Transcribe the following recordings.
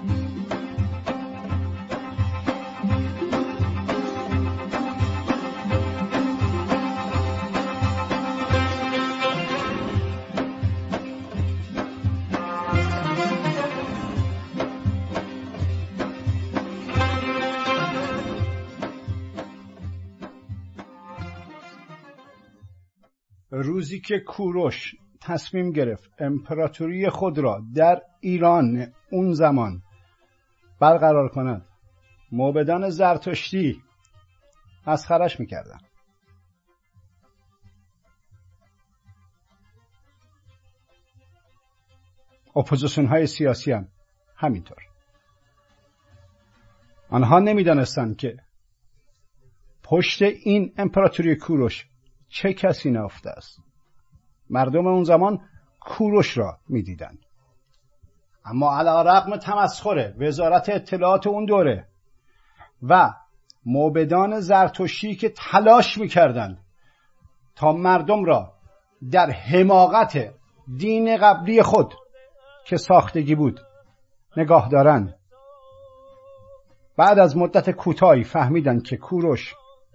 روزی که کوروش تصمیم گرفت امپراتوری خود را در ایران اون زمان برقرار کند، موبدان زرتشتی مسخرش میکردن. اپوزیسیون های سیاسی هم همینطور. آنها نمیدانستند که پشت این امپراتوری کوروش چه کسی نهفته است. مردم اون زمان کوروش را میدیدند. اما علیرغم تمسخر وزارت اطلاعات اون دوره و موبدان زرتشتی که تلاش میکردند تا مردم را در حماقت دین قبلی خود که ساختگی بود نگاه دارند، بعد از مدت کوتاهی فهمیدند که کوروش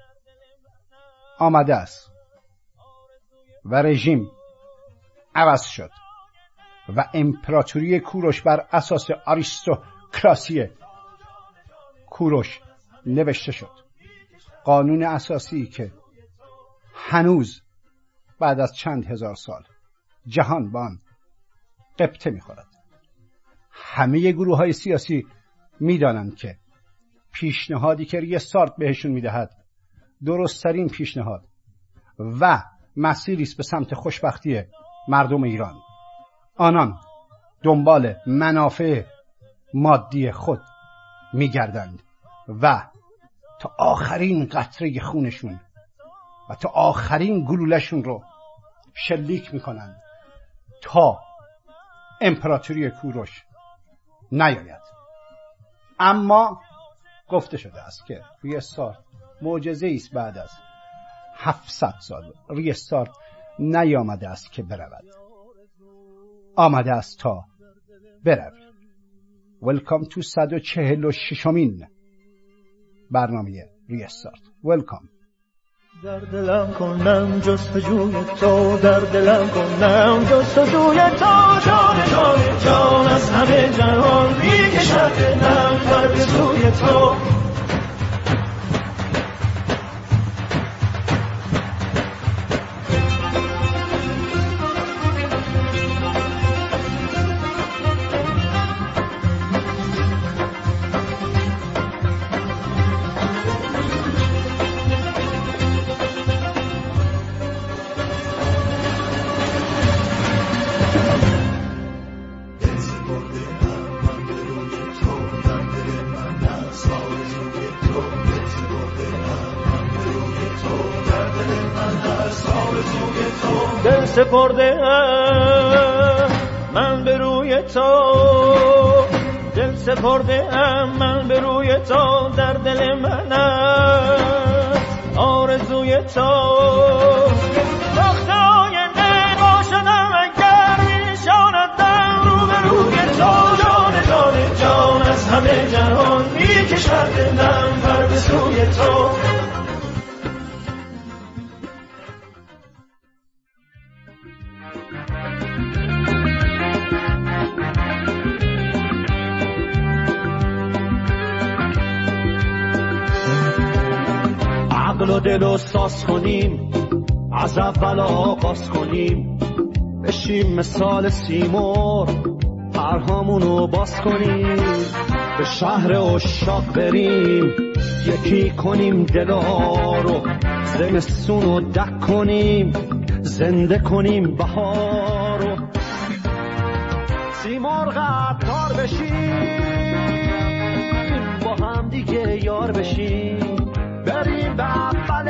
آمده است و رژیم عوض شد و امپراتوری کوروش بر اساس آریستوکراسی کوروش نوشته شد. قانون اساسی که هنوز بعد از چند هزار سال جهان با آن قبطه می‌خورد. همه گروه‌های سیاسی می‌دانند که پیشنهادی که ریستارت بهشون می‌دهد درست‌ترین پیشنهاد و مسیری است به سمت خوشبختی مردم ایران. آنان دنبال منافع مادی خود می‌گردند و تا آخرین قطره خونشون و تا آخرین گلوله‌شون رو شلیک می‌کنند تا امپراتوری کوروش نیاید. اما گفته شده است که ریستارت معجزه‌ای است. بعد از 700 سال ریستارت نیامده است که برود، آمده است تا برود. Welcome to 146مین برنامه ریستارت. Welcome. در دلم کنم جستجوی تو، در دلم کنم جستجوی تو، جان جان جان از همه جهان میکشد دلم پر سوی تو. دل سپرده من به روی تو، دل سپرده من به روی تو، در دل من است آرزوی تو. وقت آینده باشدم اگر میشاندم رو به روی تو، جان جان جان از همه جهان میکشد دلم پر به سوی تو. عقل و دل رو ساز کنیم، از اول آغاز کنیم، بشیم مثال سیمور، پرهامونو باز کنیم، به شهر عشاق بریم، یکی کنیم دلها رو، زمستونو دک کنیم، زنده کنیم بهارو، سیمرغ عطار بشیم، با هم دیگه یار بشیم، بریم به اول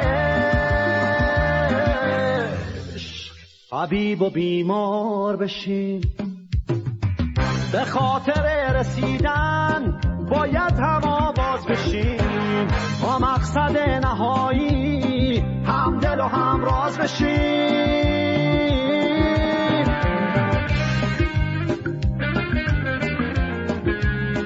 عشق، حبیب و بیمار بشیم. به خاطر رسیدن باید هم آواز بشیم، با مقصد نهایی هم دل و هم راز بشیم.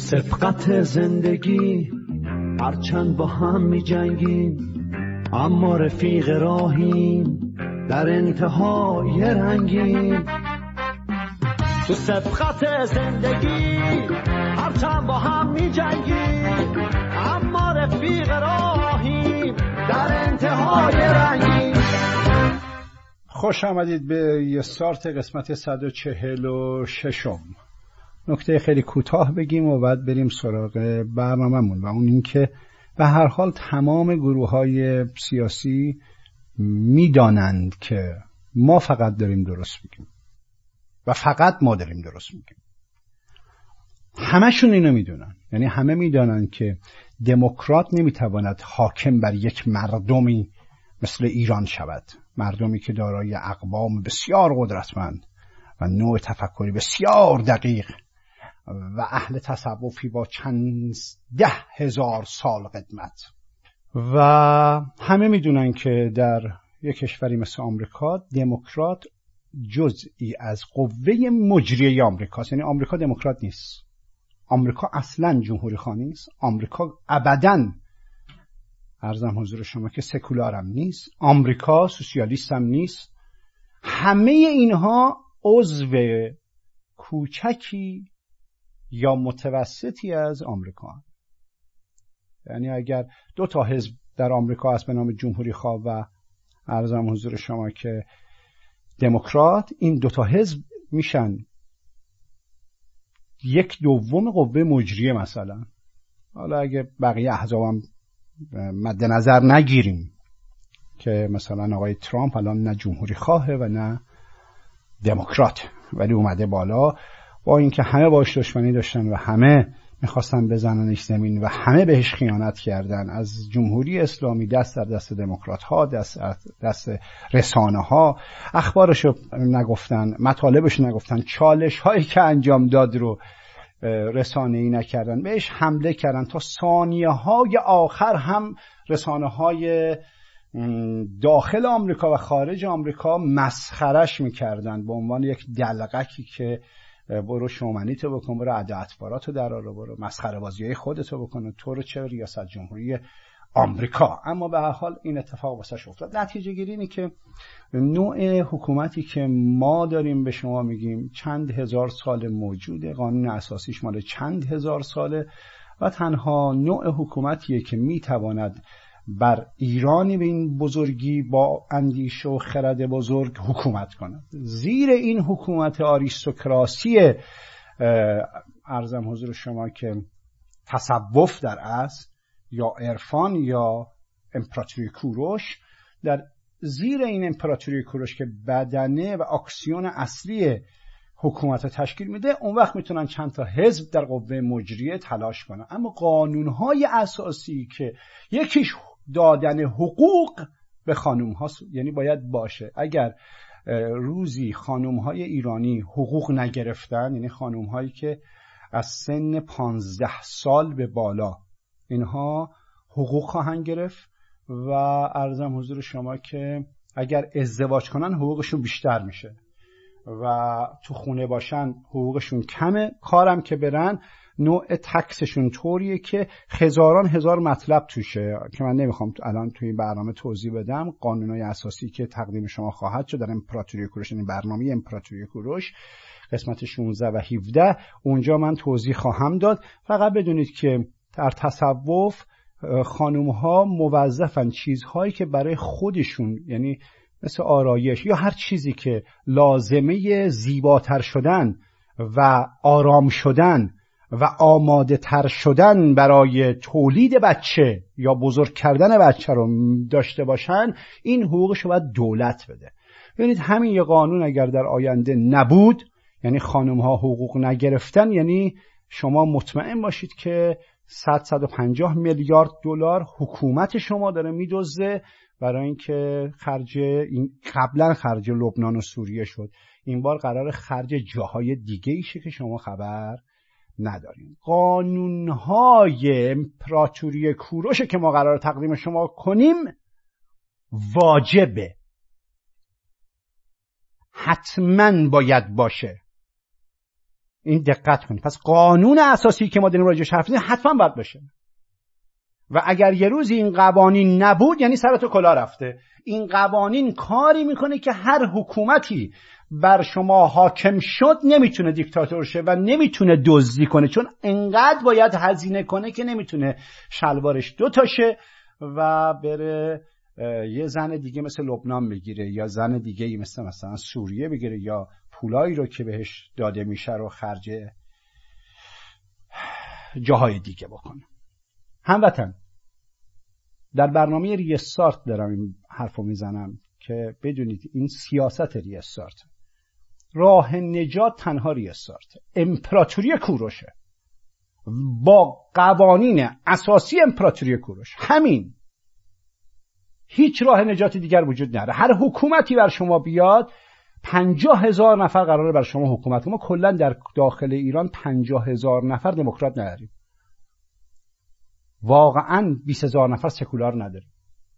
سبقت زندگی هرچند با هم می جنگیم، اما رفیق راهیم در انتهای رنگیم. تو سبقت زندگی هرچند با هم می جنگیم، اما رفیق راهیم در انتهای رنگیم. خوش آمدید به یه استارت قسمت 146. نکته خیلی کوتاه بگیم و بعد بریم سراغ برنامه‌مون، و اون این که به هر حال تمام گروه‌های سیاسی میدانند که ما فقط داریم درست میگیم و فقط ما داریم درست میگیم. همشون اینو میدونن، یعنی همه میدونن که دموکرات نمیتواند حاکم بر یک مردمی مثل ایران شود، مردمی که دارای اقوام بسیار قدرتمند و نوع تفکری بسیار دقیق و اهل تصوفی با چند 10,000 سال قدمت. و همه میدونن که در یک کشوری مثل آمریکا دموکرات جزئی از قوه مجریه آمریکاست. یعنی آمریکا دموکرات نیست، آمریکا اصلا جمهوری خواه نیست، آمریکا ابداً عرضم حضور شما که سکولار هم نیست، آمریکا سوسیالیست هم نیست. همه اینها عضو کوچکی یا متوسطی از آمریکا هم. یعنی اگر 2 حزب در آمریکا هست به نام جمهوری خواه و عرضم حضور شما که دموکرات، این 2 حزب میشن 1/2 قوه مجریه مثلا. حالا اگه بقیه احزاب هم مد نظر نگیریم که مثلا آقای ترامپ الان نه جمهوری خواهه و نه دموکرات، ولی اومده بالا، با اینکه همه باش دشمنی داشتن و همه میخواستن بزننش زمین و همه بهش خیانت کردن، از جمهوری اسلامی دست در دست دموکرات ها، دست رسانه ها، اخبارشو نگفتن، مطالبشو نگفتن، چالش هایی که انجام داد رو رسانه‌ای نکردن، بهش حمله کردن، تا ثانیه های آخر هم رسانه های داخل آمریکا و خارج آمریکا مسخرش میکردن به عنوان یک دلقکی که برو شومنیتو بکن، برو عداعتباراتو درارو، برو مسخره بازیای خودتو بکن، تو رو چه ریاست جمهوری آمریکا. اما به هر حال این اتفاق واسش افتاد. نتیجه گیری اینه که نوع حکومتی که ما داریم به شما میگیم چند هزار سال موجوده، قانون اساسیش مال چند هزار ساله و تنها نوع حکومتیه که میتواند بر ایرانی به این بزرگی با اندیشه و خرد بزرگ حکومت کند. زیر این حکومت آریستوکراسی عرضم حضور شما که تصوف در اصل یا عرفان یا امپراتوری کوروش، در زیر این امپراتوری کوروش که بدنه و اکسیون اصلی حکومت تشکیل میده، اون وقت میتونن چند تا حزب در قوه مجریه تلاش کنن. اما قانونهای اساسی که یکیش دادن حقوق به خانوم ها، یعنی باید باشه اگر روزی خانوم های ایرانی حقوق نگرفتن، یعنی خانوم هایی که از سن 15 سال به بالا اینها حقوق خواهند گرفت و عرضم حضور شما که اگر ازدواج کنن حقوقشون بیشتر میشه و تو خونه باشن حقوقشون کمه، کارم که برن نوع تکسشون طوریه که هزار مطلب توشه که من نمیخوام الان توی این برنامه توضیح بدم. قانونهای اساسی که تقدیم شما خواهد شد در امپراتوری کوروش، این برنامه امپراتوری کوروش قسمت 16 و 17، اونجا من توضیح خواهم داد. فقط بدونید که در تصوف خانومها موظفن چیزهایی که برای خودشون، یعنی مثل آرایش یا هر چیزی که لازمه زیباتر شدن و آرام شدن و آماده تر شدن برای تولید بچه یا بزرگ کردن بچه رو داشته باشن، این حقوقش رو باید دولت بده. ببینید همین یه قانون اگر در آینده نبود، یعنی خانم ها حقوق نگرفتن، یعنی شما مطمئن باشید که 150 میلیارد دلار حکومت شما داره میدزده برای اینکه خرج این قبلا خرج لبنان و سوریه شد، این بار قرار خرج جاهای دیگه ایشه که شما خبر نداریم. قانونهای امپراتوری کوروش که ما قرار تقدیم شما کنیم واجبه، حتما باید باشه. این دقت کنید. پس قانون اساسی که ما داریم راجعش حرف میزنیم حتما باید باشه و اگر یه روزی این قوانین نبود یعنی سر تو کلا رفته. این قوانین کاری میکنه که هر حکومتی بر شما حاکم شد نمیتونه دیکتاتور شه و نمیتونه دزدی کنه، چون انقدر باید هزینه کنه که نمیتونه شلوارش دوتا شه و بره یه زن دیگه مثل لبنان بگیره یا زن دیگه مثلا سوریه بگیره یا پولایی رو که بهش داده میشه رو خرج جاهای دیگه بکنه. هموطن، در برنامه ریستارت دارم این حرفو میزنم که بدونید این سیاست ریستارت، راه نجات تنها ریستارت. امپراتوری کوروشه با قوانین اساسی امپراتوری کوروش، همین، هیچ راه نجات دیگر وجود نداره. هر حکومتی بر شما بیاد 50,000 نفر قراره بر شما حکومت کنه. ما کلا در داخل ایران 50,000 نفر دموکرات نداریم، واقعا 20,000 نفر سکولار نداریم.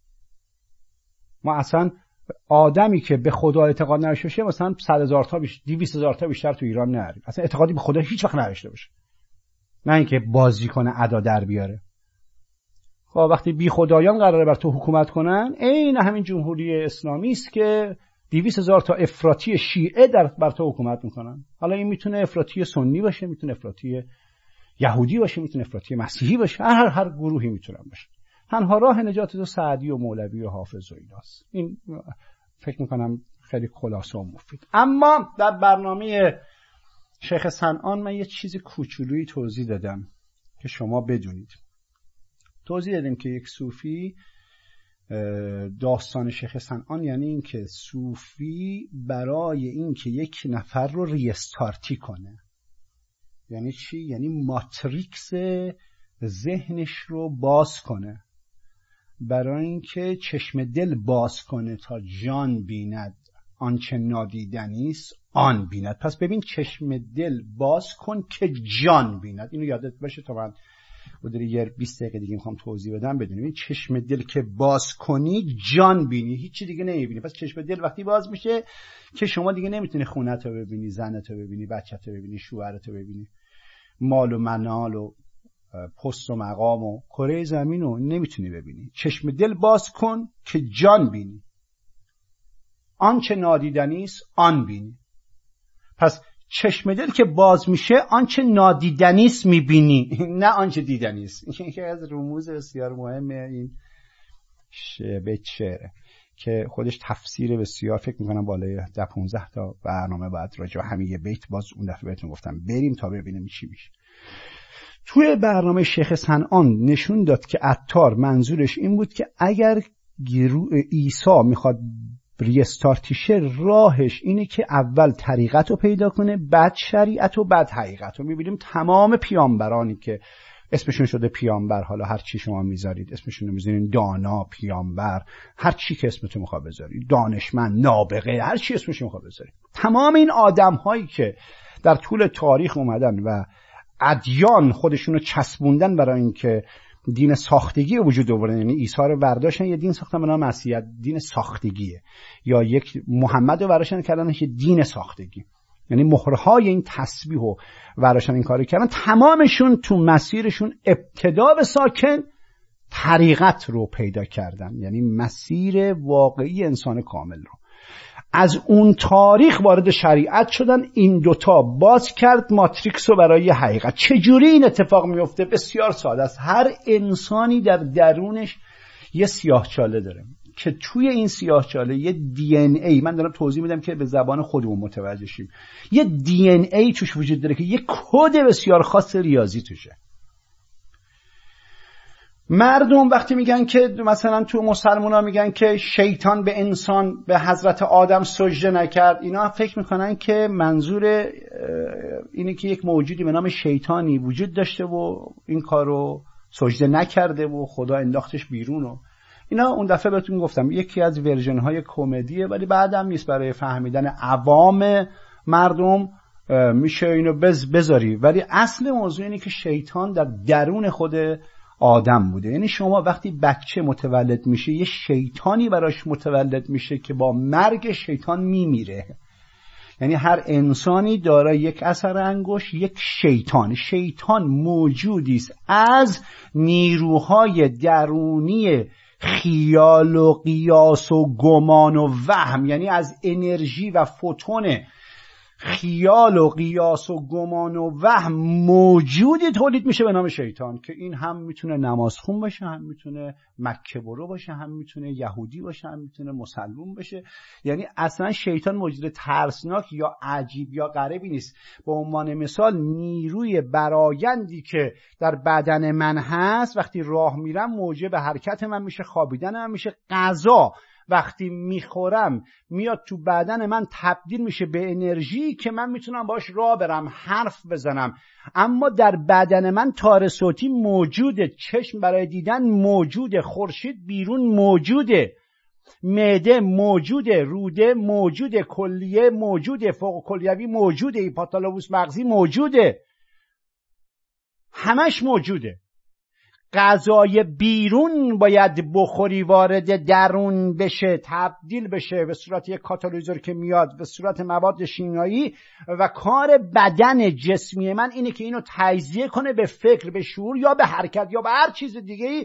ما اصلا آدمی که به خدا اعتقاد نداشته باشه مثلا 100,000 تا 200,000 تا بیشتر تو ایران نداریم. اصلا اعتقادی به خدا هیچ وقت نداشته باشه، نه اینکه بازی کنه ادا در بیاره. خب وقتی بی خدایان قراره بر تو حکومت کنن، عین همین جمهوری اسلامی است که 200,000 تا افراطی شیعه بر تو حکومت میکنن. حالا این میتونه افراطی سنی باشه، میتونه افراطی یهودی باشه، میتونه افراطی مسیحی باشه، هر گروهی میتونن باشه. تنها راه نجات تو سعدی و مولوی و حافظ و ایناست. این فکر میکنم خیلی خلاصه و مفید. اما در برنامه شیخ صنعان من یه چیز کوچولویی توضیح دادم که شما بدونید. توضیح دادیم که یک صوفی، داستان شیخ صنعان یعنی این که صوفی برای این که یک نفر رو ریستارتی کنه، یعنی چی؟ یعنی ماتریکس ذهنش رو باز کنه، برای اینکه چشم دل باز کنه تا جان بیند آنچه نادیدنی است آن بیند. پس ببین، چشم دل باز کن که جان بیند. اینو یادت باشه تا من بودری یه 20 دقیقه دیگه میخوام توضیح بدم. بدونیم این چشم دل که باز کنی جان بینی، هیچی دیگه نمیبینی. پس چشم دل وقتی باز میشه که شما دیگه نمیتونی خونت رو ببینی، زنت رو ببینی، بچت رو ببینی، شوهرت رو ببینی، مال و منال و پست و مقام و کره زمین رو نمیتونی ببینی. چشم دل باز کن که جان بینی، آنچه نادیدنی است آن بینی. پس چشم دل که باز میشه آنچه نادیدنی است میبینی، نه آنچه دیدنی است. این یکی از رموز بسیار مهمه این بیت شعره که خودش تفسیر بسیار، فکر میکنم بالای 10-15 تا برنامه بعد راجع به همین یه بیت باز اون دفعه بهتون گفتم بریم تا ببینیم چی میشه. توی برنامه شیخ صنعان نشون داد که عطار منظورش این بود که اگر عیسی میخواد ریستارتی شه، راهش اینه که اول طریقت رو پیدا کنه، بعد شریعت و بعد حقیقت رو. میبینیم تمام پیامبرانی که اسمشون شده پیامبر، حالا هر چی شما میذارید اسمشون رو میذارین، دانا، پیامبر، هر چی که اسمتون میخواد بذارید، دانشمند، نابغه، هر چی اسمشون میخواد بذارید، تمام این آدم هایی که در طول تاریخ اومدن و ادیان خودشون رو چسبوندن برای اینکه دین ساختگی وجود آوردن، یعنی عیسی رو برداشتن یه دین ساختن به نام مسیحیت، دین ساختگیه، یا یک محمد رو برداشتن کردن که دین ساختگی، یعنی مهرهای این تسبیح و برداشتن این کارو کردن. تمامشون تو مسیرشون ابتدا به ساکن طریقت رو پیدا کردن، یعنی مسیر واقعی انسان کامل رو. از اون تاریخ وارد شریعت شدن، این دوتا باز کرد ماتریکس رو برای حقیقت. چجوری این اتفاق میفته؟ بسیار ساده است. هر انسانی در درونش یه سیاهچاله داره که توی این سیاهچاله یه دی ان ای، من دارم توضیح میدم که به زبان خودمون متوجه شیم، یه دی ان ای توش وجود داره که یه کد بسیار خاص ریاضی توشه. مردم وقتی میگن که مثلا تو مسلمونا میگن که شیطان به انسان، به حضرت آدم سجده نکرد، اینا فکر میکنن که منظور اینه که یک موجودی به نام شیطانی وجود داشته و این کارو سجده نکرده و خدا انداختش بیرون و اینا. اون دفعه بهتون گفتم یکی از ورژن های کمدیه، ولی بعدم نیست برای فهمیدن عوام مردم میشه اینو بذاری. ولی اصل موضوع اینه که شیطان در درون خود آدم بوده. یعنی شما وقتی بچه متولد میشه یه شیطانی براش متولد میشه که با مرگ شیطان میمیره. یعنی هر انسانی دارای یک اثر انگشت، یک شیطان موجودی است از نیروهای درونی خیال و قیاس و گمان و وهم، یعنی از انرژی و فوتون خیال و قیاس و گمان و وهم موجودی تولید میشه به نام شیطان، که این هم میتونه نمازخون باشه، هم میتونه مکه برو باشه، هم میتونه یهودی باشه، هم میتونه مسلمان باشه. یعنی اصلا شیطان موجود ترسناک یا عجیب یا غریبی نیست. به عنوان مثال نیروی برآیندی که در بدن من هست وقتی راه میرم موجب حرکت من میشه، خوابیدن من میشه. غذا وقتی میخورم میاد تو بدن من تبدیل میشه به انرژی که من میتونم باش راه برم، حرف بزنم. اما در بدن من تار صوتی موجوده، چشم برای دیدن موجوده، خورشید بیرون موجوده، معده موجوده، روده موجوده، کلیه موجوده، فوق کلیوی موجوده، هیپوتالاموس مغزی موجوده، همش موجوده. غذای بیرون باید بخوری، وارد درون بشه، تبدیل بشه به صورت یک کاتالیزور که میاد به صورت مواد شیمیایی، و کار بدن جسمی من اینه که اینو تجزیه کنه به فکر، به شعور یا به حرکت یا به هر چیز دیگه‌ای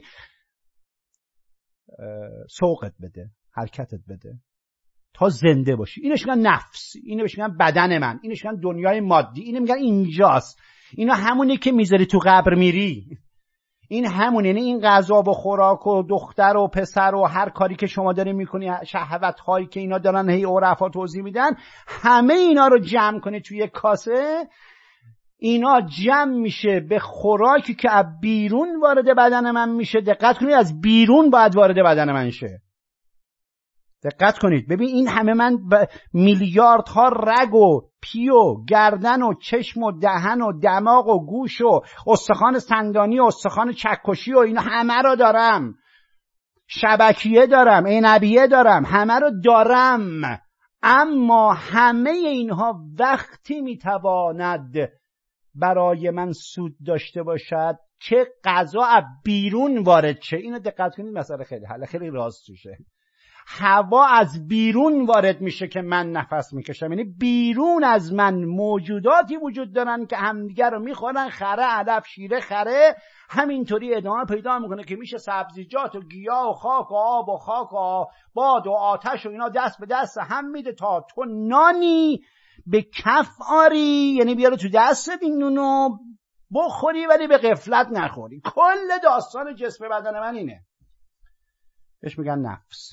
سوقت بده، حرکتت بده تا زنده باشی. اینش میگن نفس، اینو بهش میگن بدن من، اینش میگن دنیای مادی، اینو میگن اینجاست. اینا همونه که میذاری تو قبر میری، این همونه. یعنی این غذا و خوراک و دختر و پسر و هر کاری که شما داری میکنی، شهوت هایی که اینا دارن هی عرفا توضیح میدن، همه اینا رو جمع کنی توی یک کاسه، اینا جمع میشه به خوراکی که از بیرون وارد بدن من میشه. دقت کنید، از بیرون باید وارد بدن من شه. دقت کنید، ببین این همه من میلیاردها رگ و پی و گردن و چشم و دهن و دماغ و گوش و استخوان سندانی و استخوان چکشی و اینا همه رو دارم، شبکیه دارم، عنبیه دارم، همه رو دارم. اما همه اینها وقتی میتواند برای من سود داشته باشد که غذا از بیرون وارد شه. اینو دقت کنید، مسئله خیلی راز توشه. هوا از بیرون وارد میشه که من نفس میکشم، یعنی بیرون از من موجوداتی وجود دارن که همدیگر رو میخورن، خره، علف، شیره، خره، همینطوری ادامه پیدا میکنه که میشه سبزیجات و گیاه و خاک و آب و خاک و باد و آتش و اینا دست به دست هم میده تا تو نانی به کف آری، یعنی بیاره تو دستت این نونو بخوری ولی به غفلت نخوری. کل داستان جسم بدن من اینه، بهش میگن نفس.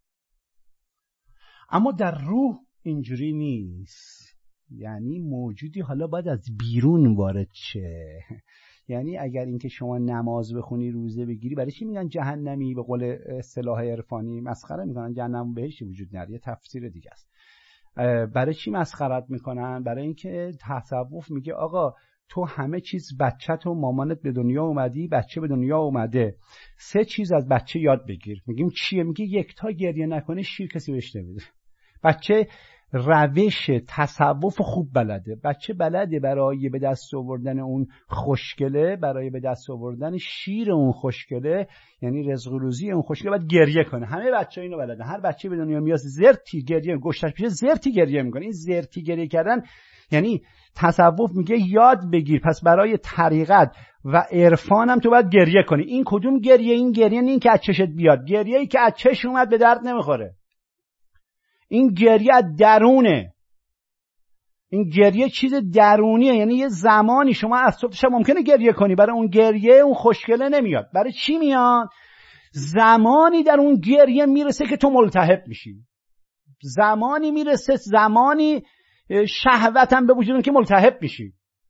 اما در روح اینجوری نیست، یعنی موجودی حالا باید از بیرون وارد شه. یعنی اگر اینکه شما نماز بخونی، روزه بگیری، برای چی میگن جهنمی؟ به قول اصطلاح عرفانی مسخره میکنن، جهنم بهشتی وجود نداره، یه تفسیر دیگه است. برای چی مسخرت میکنن؟ برای اینکه تصوف میگه آقا تو همه چیز، بچت و مامانت به دنیا اومدی، بچه به دنیا اومده، 3 چیز از بچه یاد بگیر. میگیم چیه؟ میگه یک تا گریه نکنه شیر کسی بهش نمیده. بچه روش تصوف خوب بلده، بچه بلده برای به دست آوردن اون خوشگله، برای به دست آوردن شیر اون خوشگله، یعنی رزق و روزی اون خوشگله، باید گریه کنه. همه بچه اینو بلدن. هر بچه به دنیا میاد زرتی گریه، گوشتش پیشه زرتی گریه میکنه. این زرتی گریه کردن یعنی تصوف میگه یاد بگیر، پس برای طریقت و عرفان هم تو باید گریه کنی. این کدوم گریه؟ این گریه این که از چشت بیاد، گریه‌ای که از چش اومد به درد نمیخوره. این گریه درونه، این گریه چیز درونیه. یعنی یه زمانی شما از صبح شب ممکنه گریه کنی، برای اون گریه اون خوشگله نمیاد. برای چی میاد؟ زمانی در اون گریه میرسه که تو ملتهب میشی، زمانی میرسه، زمانی شهوتم به وجودون که ملتهب میشی.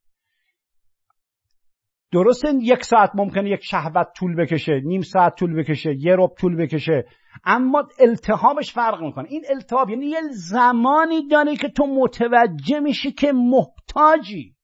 درسته 1 ساعت ممکنه یک شهوت طول بکشه، نیم ساعت طول بکشه، 1 ربع طول بکشه، اما التهابش فرق میکنه. این التهاب یعنی یه زمانی داره که تو متوجه میشی که محتاجی،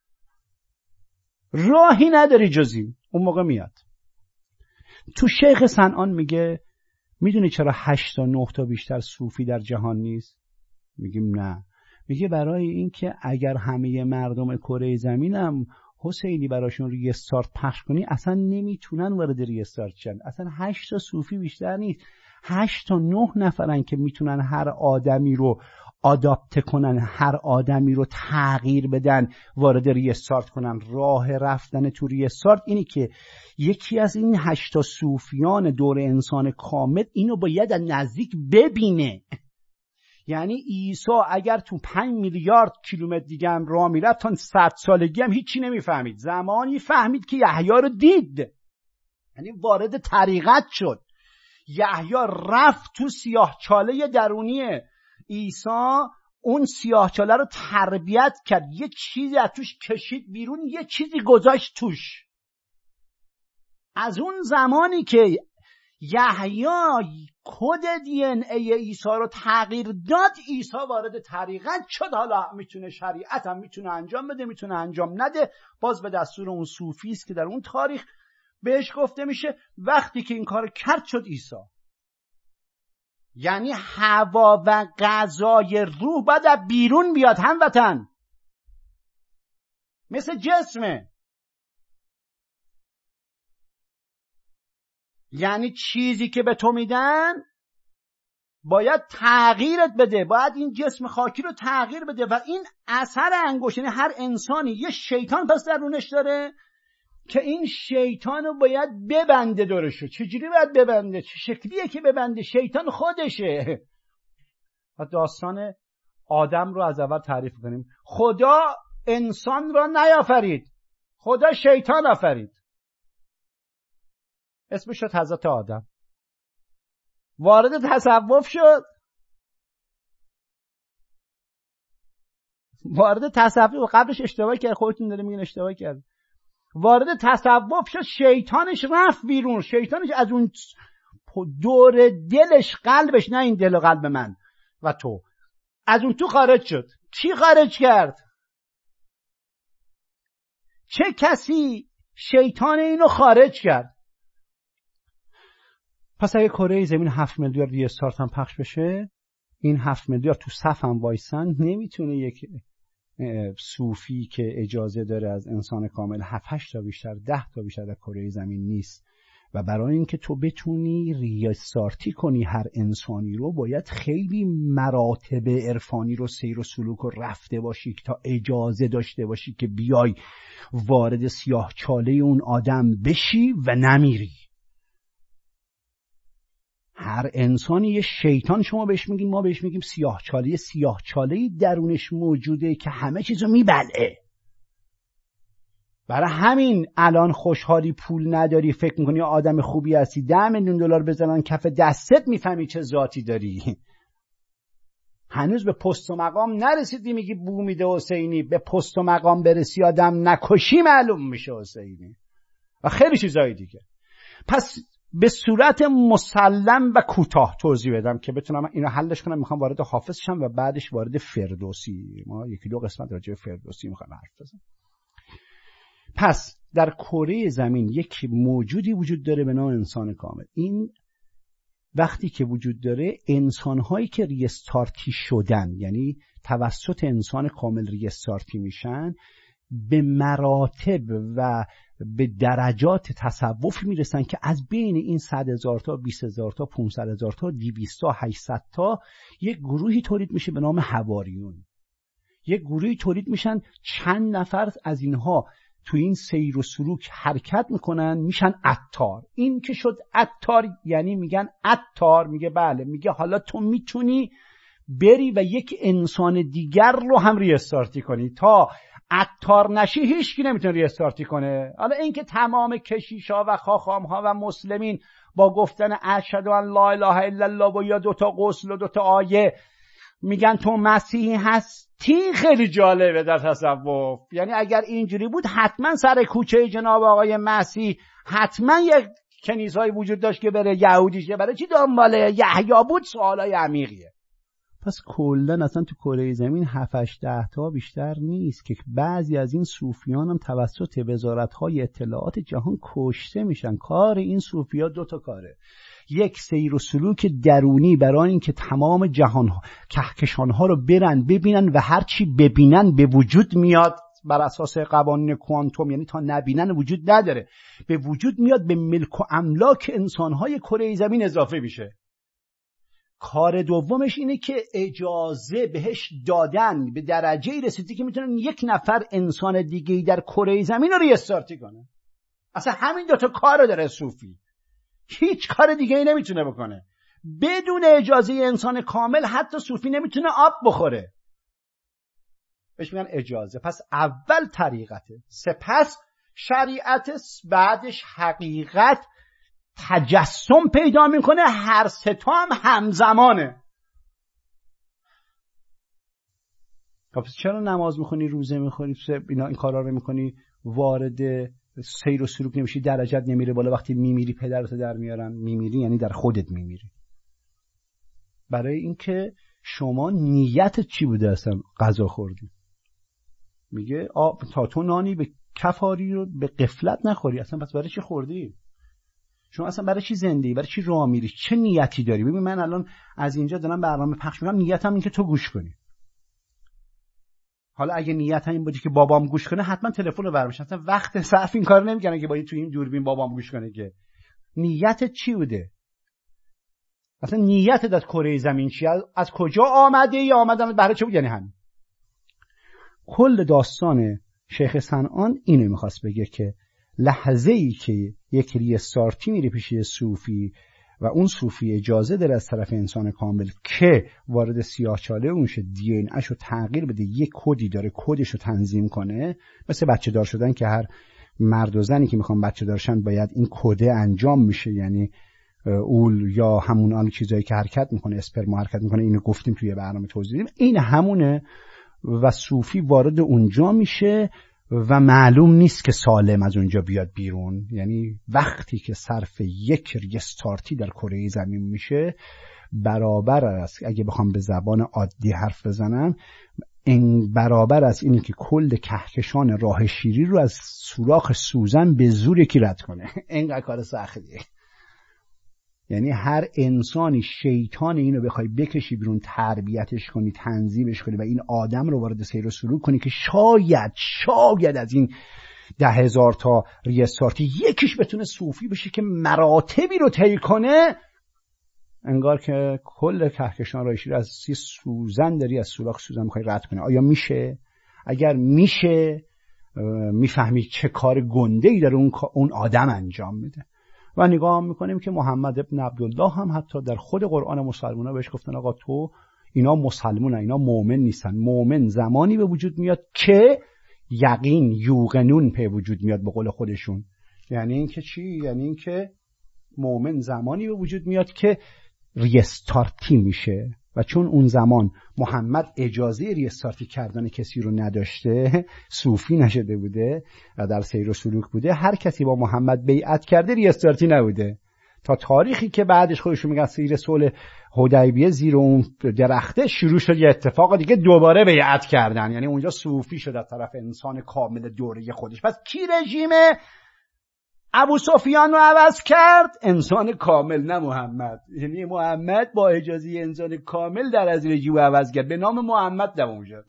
راهی نداری جزی، اون موقع میاد. تو شیخ صنعان میگه میدونی چرا 8 تا 9 تا بیشتر صوفی در جهان نیست؟ میگیم نه. میگه برای این که اگر همه مردم کره زمینم حسینی براشون ریستارت پخش کنی اصلا نمیتونن وارد ریستارت شن. اصلا 8 تا صوفی بیشتر نیست، 8 تا 9 نفرن که میتونن هر آدمی رو آداپت کنن، هر آدمی رو تغییر بدن، وارد ریستارت کنن. راه رفتن تو ریستارت اینی که یکی از این 8 صوفیان دور انسان کامل اینو باید از نزدیک ببینه. یعنی عیسی اگر تو 5 میلیارد کیلومتر دیگه هم راه میرفت تا 100 سالگی هم هیچی نمیفهمید. زمانی فهمید که یحیی رو دید، یعنی وارد طریقت شد. یحیی رفت تو سیاهچاله درونی عیسی، اون سیاهچاله رو تربیت کرد، یه چیزی از توش کشید بیرون، یه چیزی گذاشت توش. از اون زمانی که یحیی کد دی ان ای عیسی رو تغییر داد، عیسی وارد طریقت شد. حالا میتونه شریعت هم میتونه انجام بده، میتونه انجام نده، باز به دستور اون صوفی است که در اون تاریخ بهش گفته میشه. وقتی که این کار کرد شد عیسی. یعنی هوا و غذای روح باید بیرون بیاد هموطن، مثل جسمه. یعنی چیزی که به تو میدن باید تغییرت بده، باید این جسم خاکی رو تغییر بده. و این اثر انگشت، یعنی هر انسانی یه شیطان پس درونش داره که این شیطان رو باید ببنده دورشو. چجوری باید ببنده؟ چه شکلیه که ببنده؟ شیطان خودشه. و داستان آدم رو از اول تعریف کنیم. خدا انسان را نیافرید، خدا شیطان آفرید. اسمش شد حضرت آدم. وارد تصوف شد، وارد تصوف. قبلش اشتباه کرد، خودتون داره میگن اشتباه کرد. وارد تصوف شد، شیطانش رفت بیرون. شیطانش از اون دور دلش، قلبش، نه این دل و قلب من و تو، از اون تو خارج شد. چی خارج کرد؟ چه کسی شیطان اینو خارج کرد؟ پس اگه کره زمین 7 میلیارد ریستارت هم پخش بشه، این 7 میلیارد تو صف هم وایسن، نمیتونه یک صوفی که اجازه داره از انسان کامل 7-8 تا بیشتر، 10 تا بیشتر در کره زمین نیست. و برای اینکه تو بتونی ریستارتی کنی هر انسانی رو، باید خیلی مراتب عرفانی رو، سیر و سلوک رو رفته باشی تا اجازه داشته باشی که بیای وارد سیاهچاله اون آدم بشی و نمیری. هر انسانی یه شیطان، شما بهش میگیم، ما بهش میگیم سیاهچاله. سیاهچاله‌ای درونش موجوده که همه چیزو میبلعه. برای همین الان خوشحالی، پول نداری، فکر میکنی آدم خوبی هستی، 10 میلیون دلار بزنن کف دستت میفهمی چه ذاتی داری. هنوز به پست و مقام نرسیدی میگی بو میده حسینی. به پست و مقام برسی آدم نکشی معلوم میشه حسینی و خیلی چیزایی دیگه. پس به صورت مسلم و کوتاه توضیح بدم که بتونم اینو حلش کنم. میخوام وارد حافظ شم و بعدش وارد فردوسی. ما 1-2 قسمت راجع به فردوسی میخوام حرف بزنم. پس در کره زمین یک موجودی وجود داره به نام انسان کامل. این وقتی که وجود داره، انسانهایی که ریستارتی شدن، یعنی توسط انسان کامل ریستارتی میشن، به مراتب و به درجات تصوف میرسن که از بین این 100,000 تا 20,000 تا 500,000 تا 200 تا 800 تا یک گروهی تولید میشه به نام حواریون. یک گروهی تولید میشن، چند نفر از اینها تو این سیر و سلوک حرکت میکنن، میشن عطار. این که شد عطار، یعنی میگن عطار، میگه بله، میگه حالا تو میتونی بری و یک انسان دیگر رو هم ریستارتی کنی. تا عطار نشی هیچ کی نمیتونه ریستارتی کنه. حالا این که تمام کشیشا و خاخامها و مسلمین با گفتن اشهد ان لا اله الا الله و یا 2 تا غسل و 2 تا آیه میگن تو مسیحی هستی، خیلی جالبه در تصوف. یعنی اگر اینجوری بود حتما سر کوچه جناب آقای مسیح حتما یک کنیسه‌ای وجود داشت که بره یهودی شه. برای چی دنبال یحیی بود؟ سوالای عمیقیه. پس کلا اصلا تو کره زمین 7-8-10 تا بیشتر نیست که بعضی از این صوفیان هم توسط وزارت‌های اطلاعات جهان کشته میشن. کار این صوفیا 2 تا کاره. یک، سیر و سلوک درونی برای اینکه تمام جهان کهکشان‌ها رو برن ببینن و هر چی ببینن به وجود میاد بر اساس قوانین کوانتوم. یعنی تا نبینن وجود نداره، به وجود میاد، به ملک و املاک انسان‌های کره زمین اضافه میشه. کار دومش اینه که اجازه بهش دادن، به درجه رسیدی که میتونن یک نفر انسان دیگه‌ای در کره زمین رو ریستارتی کنه. اصلا همین دوتا کار رو داره صوفی، هیچ کار دیگه‌ای نمیتونه بکنه. بدون اجازه انسان کامل حتی صوفی نمیتونه آب بخوره، بهش میگن اجازه. پس اول طریقته، سپس شریعت، بعدش حقیقت تجسم پیدا میکنه. هر سه تا هم همزمانه. پس چرا نماز میخونی، روزه میخونی، این کارا رو میکنی، وارد سیر و سلوک نمیشی، درجت نمیره بالا، وقتی میمیری پدرت در میارن؟ میمیری یعنی در خودت میمیری. برای اینکه شما نیتت چی بوده اصلا غذا خوردی؟ میگه تا تو نانی به کفاری رو به غفلت نخوری. اصلا پس برای چی خوردی؟ شما اصلا برای چی زنده‌ای؟ برای چی راه میری؟ چه نیتی داری؟ ببین من الان از اینجا دارم برنامه پخش میکنم، نیتم اینه که تو گوش کنی. حالا اگه نیتم این بودی که بابام گوش کنه، حتما تلفن رو برمی‌داشتم. اصلا وقت صرف این کارو نمی‌کنه که باید تو این دوربین بابام گوش کنه. که نیتت چی بوده؟ اصلا نیتت از کره زمین چیه؟ از کجا آمده؟ یا آمدن برای چه بود؟ یعنی همین. کل داستان شیخ صنعان اینو می‌خواست بگه که لحظه‌ای که یک ریستارتی میره پیش صوفی و اون صوفی اجازه داره از طرف انسان کامل که وارد سیاه‌چاله اون شه، دی ان اشو تغییر بده، یک کدی داره کدش رو تنظیم کنه. مثل بچه دار شدن که هر مرد و زنی که میخوان بچه دارشن باید این کده انجام میشه، یعنی اول یا همون آن چیزایی که حرکت میکنه، اسپرم حرکت میکنه. اینو گفتیم توی برنامه توضیح دادیم. این همونه و صوفی وارد اونجا میشه و معلوم نیست که سالم از اونجا بیاد بیرون. یعنی وقتی که صرف یک ریستارتی در کره زمین میشه، برابر است، اگه بخوام به زبان عادی حرف بزنم، این برابر است اینی که کل کهکشان راه شیری رو از سوراخ سوزن به زور یکی رد کنه. اینقدر کار سختیه. یعنی هر انسانی شیطان اینو بخوای بکشی بیرون، تربیتش کنی، تنظیمش کنی و این آدم رو وارد سیر و سلوک کنی که شاید از این 10,000 تا ریستارتی یکیش بتونه صوفی بشه که مراتبی رو طی کنه، انگار که کل کهکشان راه شیری از سوزن داری، از سوراخ سوزن میخوای رد کنی. آیا میشه؟ اگر میشه میفهمی چه کار گنده‌ای داره اون آدم انجام میده. و نگاه میکنیم که محمد ابن عبدالله هم حتی در خود قرآن مسلمان‌ها بهش گفتن آقا تو اینا مسلمانن، اینا مؤمن نیستن. مؤمن زمانی به وجود میاد که یقین، یوقنون به وجود میاد به قول خودشون. یعنی این که چی؟ یعنی این که مؤمن زمانی به وجود میاد که ریستارتی میشه. و چون اون زمان محمد اجازه ریستارتی کردن کسی رو نداشته، صوفی نشده بوده و در سیر و سلوک بوده، هر کسی با محمد بیعت کرده ریستارتی نبوده. تا تاریخی که بعدش خودشون میگن سیر صلح حدیبیه، زیر اون درخته شروع شد یه اتفاق دیگه، دوباره بیعت کردن. یعنی اونجا صوفی شد از طرف انسان کامل دوره خودش. پس کی رژیم ابو سفیان رو عوض کرد؟ انسان کامل، نه محمد. یعنی محمد با اجازه انسان کامل در از رژیم عوض کرد، به نام محمد دوام شد.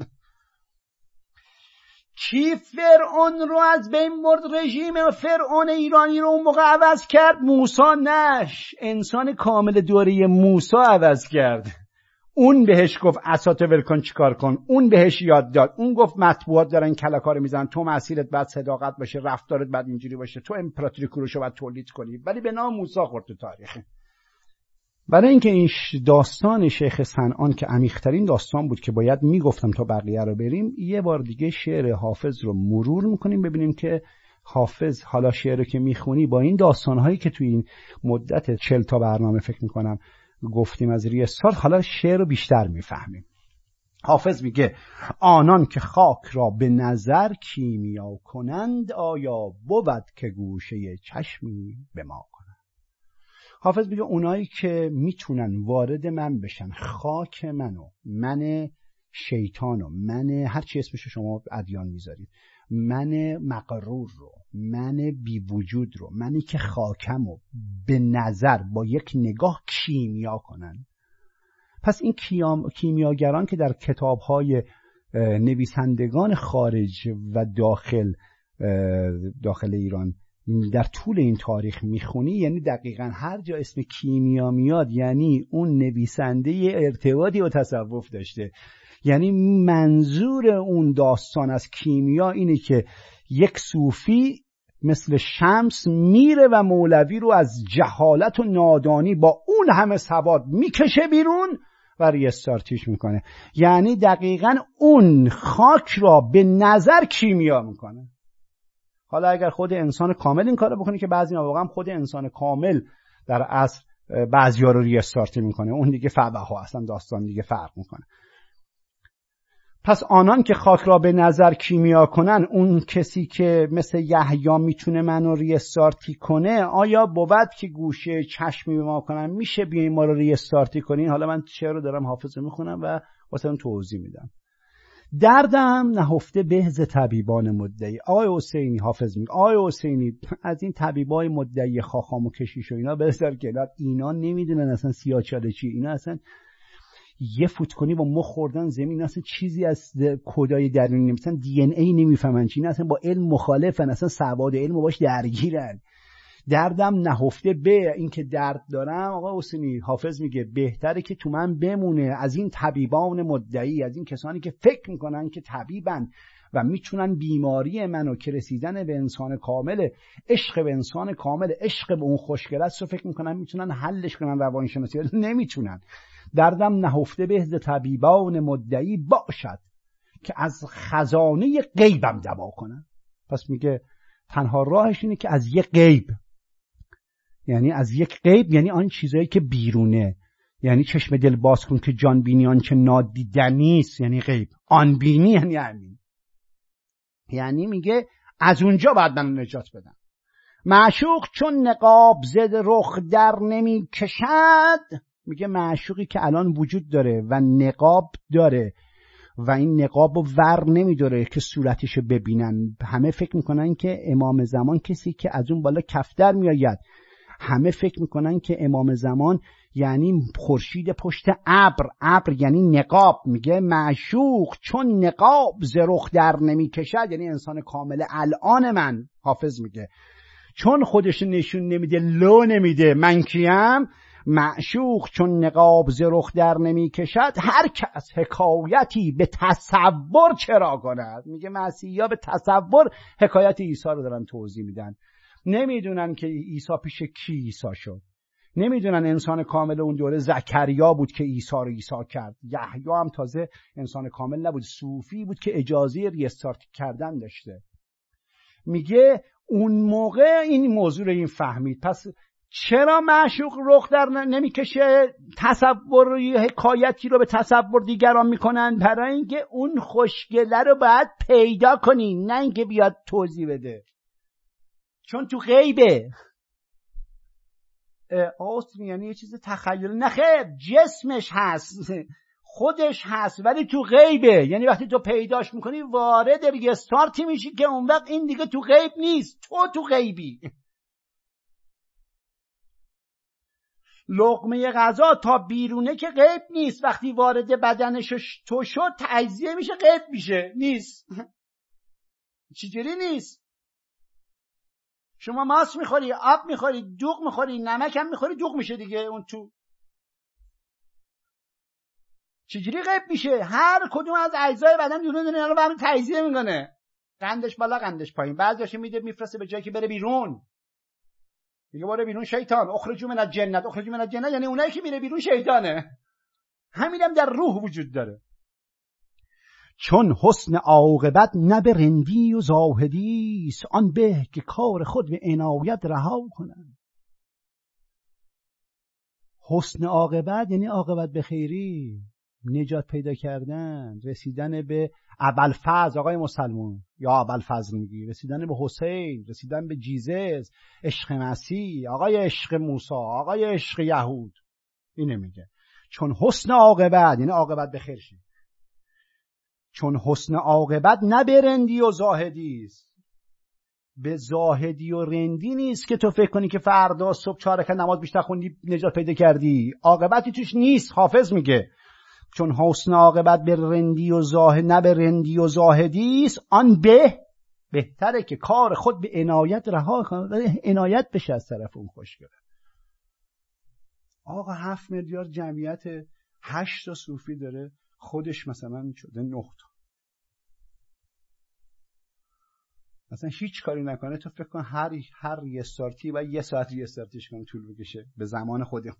کی فرعون رو از بین برد؟ رژیم فرعون ایرانی رو اون موقع عوض کرد؟ موسی نش، انسان کامل دوره موسی عوض کرد. اون بهش گفت عصاتو ول کن چیکار کن، اون بهش یاد داد، اون گفت مطبوعات دارن کلاکار میزنن، تو مسیرت باید صداقت باشه، رفتارت باید اینجوری باشه، تو امپراتوری کوروشو باید تولید کنی. ولی به نام موسی خورد تو تاریخ. برای اینکه این داستان شیخ صنعان که عمیق‌ترین داستان بود که باید میگفتم تا بقیه رو بریم، یه بار دیگه شعر حافظ رو مرور میکنیم ببینیم که حافظ حالا شعر که میخونی با این داستانهایی که توی این مدت 40 تا برنامه فکر میکنم گفتیم از ریستارت، حالا شعر رو بیشتر میفهمیم. حافظ میگه آنان که خاک را به نظر کیمیا کنند، آیا بود که گوشه چشمی به ما کنند. حافظ میگه اونایی که میتونن وارد من بشن، خاک منو، من شیطانو، من هر چی اسمشو شما ادیان میذارید، من مغرور رو، من بی وجود رو، منی که خاکمو به نظر با یک نگاه کیمیا کنن. پس این کیمیاگران که در کتاب‌های نویسندگان خارج و داخل ایران در طول این تاریخ میخونی، یعنی دقیقاً هر جا اسم کیمیا میاد یعنی اون نویسنده ارتباطی با تصوف داشته. یعنی منظور اون داستان از کیمیا اینه که یک صوفی مثل شمس میره و مولوی رو از جهالت و نادانی با اون همه سواد میکشه بیرون و ریستارتیش میکنه. یعنی دقیقاً اون خاک را به نظر کیمیا میکنه. حالا اگر خود انسان کامل این کارو بکنه، که بعضی مواقع هم خود انسان کامل در اصل بعضیا رو ریستارت میکنه، اون دیگه فبها، اصلا داستان دیگه فرق میکنه. پس آنان که خاک را به نظر کیمیا کنن، اون کسی که مثل یحیی میتونه منو ریستارتی کنه، آیا بود که گوشه چشمی به ما کنن میشه بیاین ما رو ریستارتی کنین؟ حالا من شعر رو دارم حافظ میخونم و واسه اون توضیح میدم. دردم نهفته به ز طبیبان مدعی. آقای حسینی حافظ میگه، آقای حسینی از این طبیبای مدعی خاخام و کشیش و اینا بذار کنار، اینا نمیدونن اصلا سیاه‌چاله چی، اینا اصلا یه فوت کنی با مخ خوردن زمین، اصلا چیزی از کدای درونی نمیفهمن، دی ان ای نمیفهمن، چی اصلا با علم مخالفن، اصلا سواد علم باش درگیرن. دردم نهفته به این که درد دارم، آقا حسینی حافظ میگه بهتره که تو من بمونه از این طبیبان مدعی، از این کسانی که فکر میکنن که طبیبن و میتونن بیماری منو که رسیدن به انسان کامل، عشق به انسان کامل، عشق به اون خوشگلست رو فکر میکنن میتونن حلش کنن روانشناسی، نمیتونن. دردم نهفته به ز طبیبان مدعی باشد که از خزانه غیبم دوا کنن. پس میگه تنها راهش اینه که از یک غیب، یعنی از یک غیب یعنی آن چیزایی که بیرونه، یعنی چشم دل باز کن که جان بینی آن چه نادیدنیست، یعنی غیب. آن بینی یعنی همین، یعنی میگه از اونجا باید من نجات بدم. معشوق چون نقاب زد رخ در نمی کشد، میگه معشوقی که الان وجود داره و نقاب داره و این نقاب رو ور نمیداره که صورتشو ببینن، همه فکر میکنن که امام زمان کسی که از اون بالا کفتر میآید، همه فکر میکنن که امام زمان یعنی خورشید پشت ابر، ابر یعنی نقاب. میگه معشوق چون نقاب ز رخ در نمیکشد، یعنی انسان کامل الان من، حافظ میگه چون خودش نشون نمیده، لو نمیده من کیم، معشوق چون نقاب ز رخ در نمی کشد، هر کس حکایتی به تصور چرا کند. میگه مسیحی‌ها به تصور حکایت عیسی رو دارن توضیح میدن، نمیدونن که عیسی پیش کی عیسی شد، نمیدونن انسان کامل اون دوره زکریا بود که عیسی رو عیسی کرد، یحیی هم تازه انسان کامل نبود، صوفی بود که اجازه ریستارت کردن داشته. میگه اون موقع این موضوع رو این فهمید. پس چرا معشوق رخ در نمیکشه؟ تصور حکایتی رو به تصور دیگران میکنن، برای اینکه اون خوشگله رو باید پیدا کنی، نه اینکه بیاد توضیح بده، چون تو غیبه. آسم یعنی یه چیز تخیل، نه خیر، جسمش هست، خودش هست، ولی تو غیبه. یعنی وقتی تو پیداش میکنی وارد ریستارتی میشی که اون وقت این دیگه تو غیب نیست، تو غیبی. لقمه غذا تا بیرونه که غیب نیست، وقتی وارد بدنش تو شد تجزیه میشه، غیب میشه، نیست. چجوری نیست؟ شما ماست میخوری، آب میخوری، دوغ میخوری، نمک هم میخوری، دوغ میشه دیگه اون تو. چجوری غیب میشه؟ هر کدوم از اجزای بدن دونه دونه رو برام تجزیه میکنه، قندش بالا قندش پایین، بعضیاش میده میفرسته به جایی که بره بیرون، میگه باره بیرون شیطان، اخرجوا من الجنت، اخرجوا من الجنت یعنی اونایی که میره بیرون شیطانه. همینم در روح وجود داره. چون حسن عاقبت نه به رندی و زاهدیست، آن به که کار خود به عنایت رها کنن. حسن عاقبت یعنی عاقبت به خیری، نجات پیدا کردن، رسیدن به ابوالفضل، آقای مسلمون یا ابوالفضل میگی، رسیدن به حسین، رسیدن به جیزس، عشق مسیح، آقای عشق موسی، آقای عشق یهود. اینه میگه چون حسن عاقبت یعنی عاقبت به خیر شید. چون حسن عاقبت نه به رندی و زاهدی است، به زاهدی و رندی نیست که تو فکر کنی که فردا صبح 4 رکعت نماز بیشتر خوندی نجات پیدا کردی، عاقبتی توش نیست. حافظ میگه چون حسن عاقبت به رندی و زاهد نه به رندی و زاهدی است، آن به بهتره که کار خود به عنایت رها کنه، ولی عنایت بشه از طرف اون خوشگله. آقا 7 میلیارد جمعیت 8 تا صوفی داره، خودش مثلا شده 9 تا. مثلا هیچ کاری نکنه، تو فکر کن هر ریستارتی و 1 ساعت ریستارتش کنه طول بکشه به زمان خودم.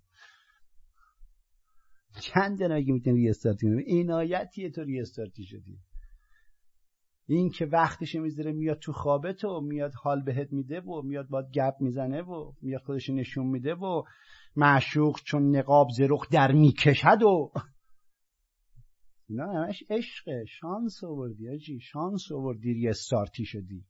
چند جنا اگه میتونی ریستارتی کنه، عنایتیه تو ریستارتی شدی. این که وقتش میذاره میاد تو خوابت و میاد حال بهت میده و میاد باید گپ میزنه و میاد خودش نشون میده و معشوق چون نقاب زرخ در میکشد و نه، همش عشقه. شانس آوردی آجی، شانس آوردی ریستارتی شدی.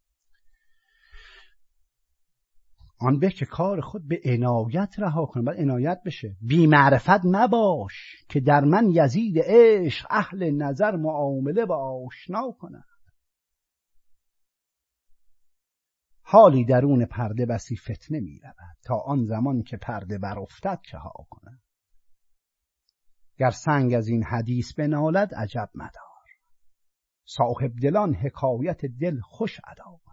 آن به که کار خود به عنایت رها کنه، باید عنایت بشه. بی معرفت مباش که در من یزید عشق اهل نظر معامله و آشنا کنه. حالی درون پرده بسی فتنه می رود، تا آن زمان که پرده برافتد چه ها کنه. گر سنگ از این حدیث بنالد عجب مدار، صاحب دلان حکایت دل خوش ادا کنه.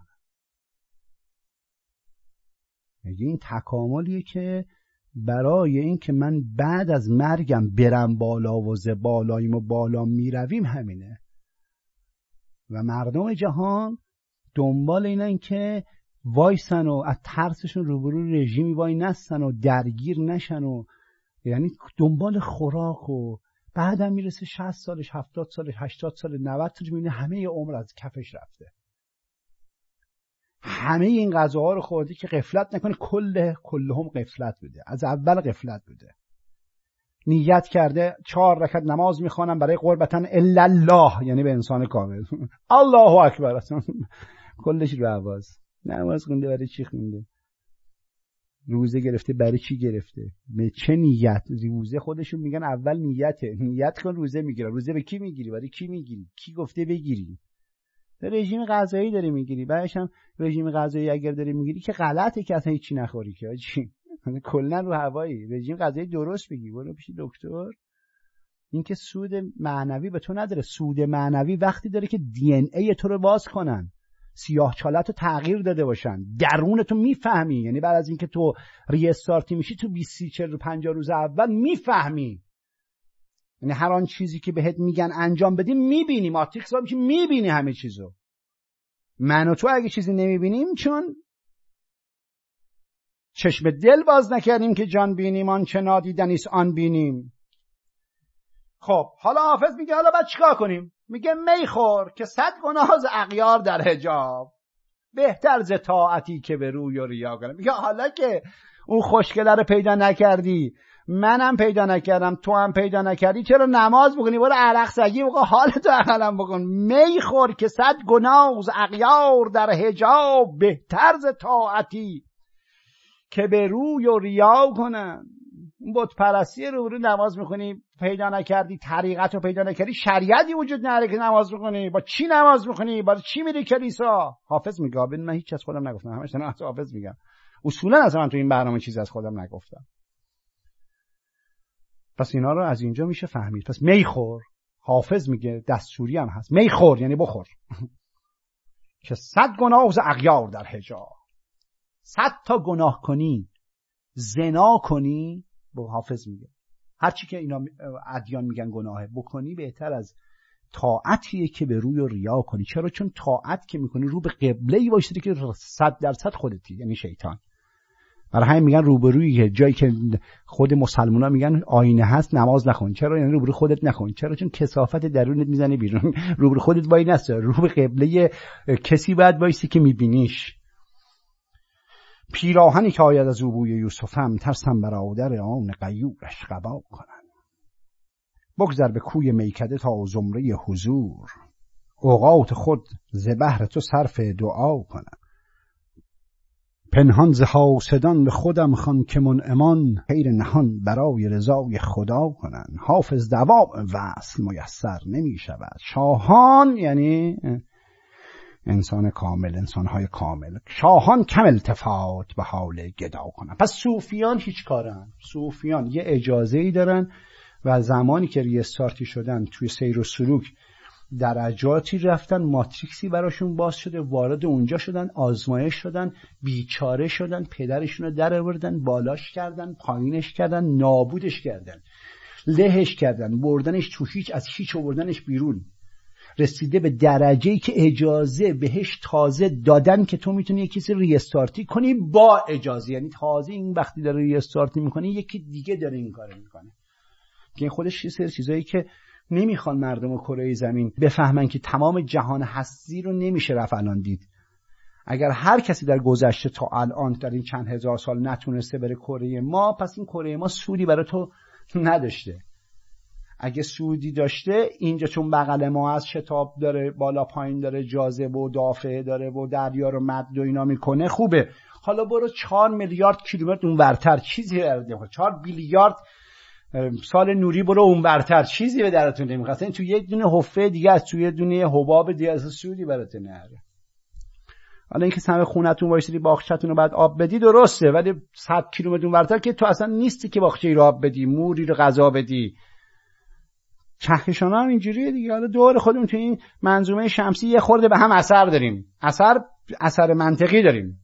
میگه این تکاملیه که برای این که من بعد از مرگم برم بالا و ز بالاییم و بالا میرویم همینه. و مردم جهان دنبال اینن که وایسن و از ترسشون روبروی رژیمی وای نستن و درگیر نشن و یعنی دنبال خوراک و بعدم میرسه 60 سالش 70 سالش 80 سالش 90 سالش میبینه همه عمر از کفش رفته. همه این غذاها رو خورده که غفلت نکنه، کلهم غفلت بوده، از اول غفلت بوده. نیت کرده 4 رکعت نماز میخوانم برای قربتن الا الله، یعنی به انسان کامل. الله اکبر، اصلا کلش رو عواز. نماز خونده برای چی خونده؟ روزه گرفته برای چی گرفته؟ به چه نیت؟ روزه خودشون میگن اول نیته، نیت کن روزه میگیره. روزه به کی میگیری؟ برای کی میگیری؟ کی گفته بگیری؟ رژیم غذایی داری میگیری، بعدش هم رژیم غذایی اگر داری میگیری که غلطه که اصلا هیچی نخوری که آجی، کلا رو هوایی. رژیم غذایی درست بگی، برو پیش دکتر. این که سود معنوی به تو نداره. سود معنوی وقتی داره که دی ان ای تو رو باز کنن، سیاه چالت رو تغییر داده باشن، درون تو میفهمی. یعنی بعد از اینکه تو ریستارتی میشی تو 20 40 50 روز اول میفهمی. یعنی هر آن چیزی که بهت میگن انجام بدی میبینی، ماتریکس ها میشه، میبینی همه چیزو. من و تو اگه چیزی نمیبینیم چون چشم دل باز نکردیم که جان بینیم، آن چه نادیدنیست آن بینیم. خب حالا حافظ میگه حالا باید چیکار کنیم؟ میگه میخور که 100 گناه از اغیار در حجاب، بهتر ز طاعتی که به روی و ریا کنه. میگه حالا که اون خوشگله رو پیدا نکردی، منم پیدا نکردم، تو هم پیدا نکردی، چرا نماز بکنی؟ برو عرق سگی بکن، حالتو اقلم بکن. میخور که 100 گناه از اغیار در حجاب، بهتر ز طاعتی که به روی و ریا کنن. بت پرستی رو نماز میخونی پیدا نکردی، طریقت رو پیدا نکردی، شریعتی وجود نداره که نماز میخونی. با چی نماز میخونی؟ با چی میری کلیسا؟ حافظ میگه من هیچ از خودم نگفتم، همش دارم از حافظ میگم. اصولا اصلا من تو این برنامه چیزی از خودم نگفتم. پس اینا رو از اینجا میشه فهمید. پس میخور، حافظ میگه دستوری هم هست، میخور یعنی بخور که 100 گناه از اغیار در حجاب. 100 تا گناه کنی، زنا کنی، با حافظ میگه هرچی که اینا ادیان میگن گناهه بکنی، بهتر از طاعتیه که به روی و ریا کنی. چرا؟ چون طاعت که میکنی رو به قبله‌ای باشی که 100% خودتی، یعنی شیطان. برای همین میگن روبروی جایی که خود مسلمونا میگن آینه هست نماز نخون. چرا؟ یعنی روبروی خودت نخون. چرا؟ چون کثافت درونت میزنه بیرون. روبروی خودت وای نسته، رو به قبله کسی باید وایسی که میبینیش. پیراهنی که آید از بوی یوسفم، ترسم برادر آن غیورش قبا کنن. بگذر به کوی میکده تا زمره حضور، اوقات خود ز بهر تو صرف دعا کنن. پنهان ز حاسدان به خودم خوان، که منعمان خیر نهان برای رضای خدا کنن. حافظ دوام وصل میسر نمی شود. شاهان یعنی انسان کامل، انسانهای کامل، شاهان کم التفات به حال گدا کنن. پس صوفیان هیچ کارن. صوفیان یه اجازه‌ای دارن و زمانی که ریستارتی شدن توی سیر و سلوک درجاتی رفتن، ماتریکسی براشون باز شده، وارد اونجا شدن، آزمایش شدن، بیچاره شدن، پدرشون رو در آوردن، بالاش کردن، پایینش کردن، نابودش کردن، لهش کردن، بردنش تو هیچ، از هیچ آوردنش بیرون. رسیده به درجه‌ای که اجازه بهش تازه دادن که تو میتونی یه کسی ریستارتی کنی با اجازه. یعنی تازه این وقتی داره ریستارتی میکنه یکی دیگه داره این کارو میکنه، که این خودش یه سری چیزایی که نمیخوان مردم کره زمین بفهمن که تمام جهان هستی رو نمیشه رفت الان دید. اگر هر کسی در گذشته تا الان در این چند هزار سال نتونسته بره کره ما، پس این کره ما سودی برای تو نداشته. اگه سودی داشته، اینجا چون بغل ما از شتاب داره، بالا پایین داره، جاذبه و دافعه داره و دریا رو مد و اینا میکنه، خوبه. حالا برو 4 میلیارد کیلومتر اونورتر، چیزی برده 4 بیلیارد سال نوری برو اونورتر، چیزی به درتون نمیخواد. این تو یه دونه حفره دیگه از توی دونه حباب دیگه از سودی براتون نره. حالا اینکه سمت خونتون وایسیدی باغچه‌تون رو بعد آب بدی درسته، ولی 100 کیلومتر اونورتر که تو اصلا نیستی که باغچه‌ای رو آب بدی، موری رو غذا بدی. کهکشان‌ها هم اینجوریه دیگه. حالا دور خودمون تو این منظومه شمسی یه خورده به هم اثر داریم، اثر منطقی داریم.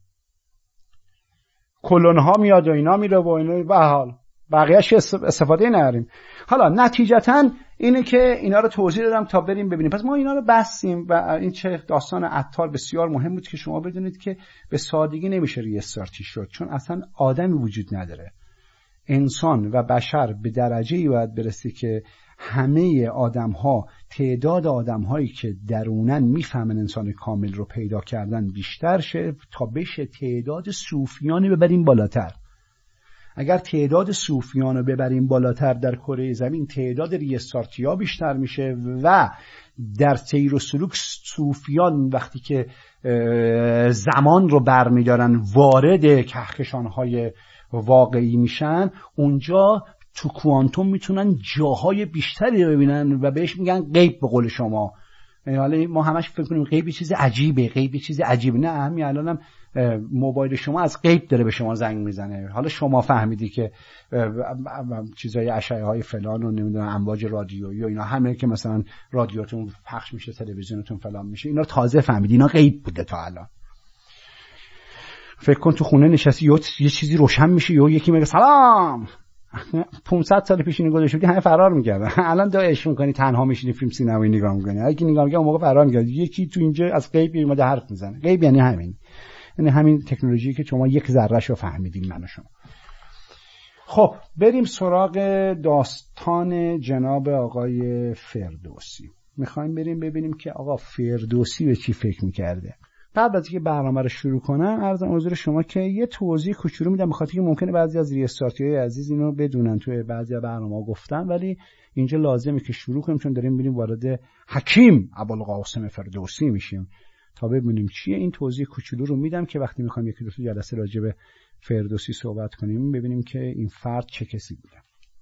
کلون‌ها میاد و اینا میره و اینا، به حال بقیه‌اش استفاده نداریم. حالا نتیجتاً اینه که اینا رو توضیح دادم تا بریم ببینیم. پس ما اینا رو بستیم و این چه داستان عطار بسیار مهم بود که شما بدونید که به سادگی نمیشه ریستارتی شد، چون اصلا آدمی وجود نداره. انسان و بشر به درجه‌ای باید برسه که همه آدم‌ها، تعداد آدم‌هایی که درونن میفهمن انسان کامل رو پیدا کردن بیشتر شه تا بشه تعداد صوفیان ببریم بالاتر. اگر تعداد صوفیان رو ببریم بالاتر در کره زمین، تعداد ریستارتی‌ها بیشتر میشه و در سیر و سلوک صوفیان وقتی که زمان رو برمیدارن وارد کهکشان‌های واقعی میشن، اونجا تو کوانتوم میتونن جاهای بیشتری رو ببینن و بهش میگن غیب به قول شما. حالا ما همش فکر کنیم غیب چیز عجیبه، غیب چیز عجیبه. نه، همین الانم موبایل شما از غیب داره به شما زنگ میزنه. حالا شما فهمیدی که چیزای اشعه های فلان و نمیدونم امواج رادیویی و اینا همه که مثلا رادیوتون پخش میشه، تلویزیونتون فلان میشه، اینا تازه فهمیدی اینا غیب بوده تا الان. فکر کن تو خونه نشستی یه چیزی روشن میشه یا یکی میگه سلام، 500 سال پیش اینو گذاشته بودی همه فرار میکردن. الان داعش میکنی تنها میشینی فیلم سینمایی نگاه میکنی، اگه نگاه میکنی اون موقع فرار میکرد. یکی تو اینجا از غیب اومده حرف میزنه. غیب یعنی همین، یعنی همین تکنولوژی که شما یک ذره‌اش رو فهمیدین من و شما. خب بریم سراغ داستان جناب آقای فردوسی. میخوایم بریم ببینیم که آقا فردوسی به چی فکر میکرده. قبل از اینکه برنامه رو شروع کنم عرضم حضور شما که یه توضیح کوچولو میدم، بخاطر اینکه ممکنه بعضی از ریستارتی‌های عزیز اینو بدونن، توی بعضی از برنامه‌ها گفتن، ولی اینجا لازمه که شروع کنیم چون داریم میریم وارد حکیم ابوالقاسم فردوسی میشیم تا ببینیم چیه. این توضیح کوچولو رو میدم که وقتی میخوایم یکی دو تا جلسه راجع به فردوسی صحبت کنیم ببینیم که این فرد چه کسی بوده.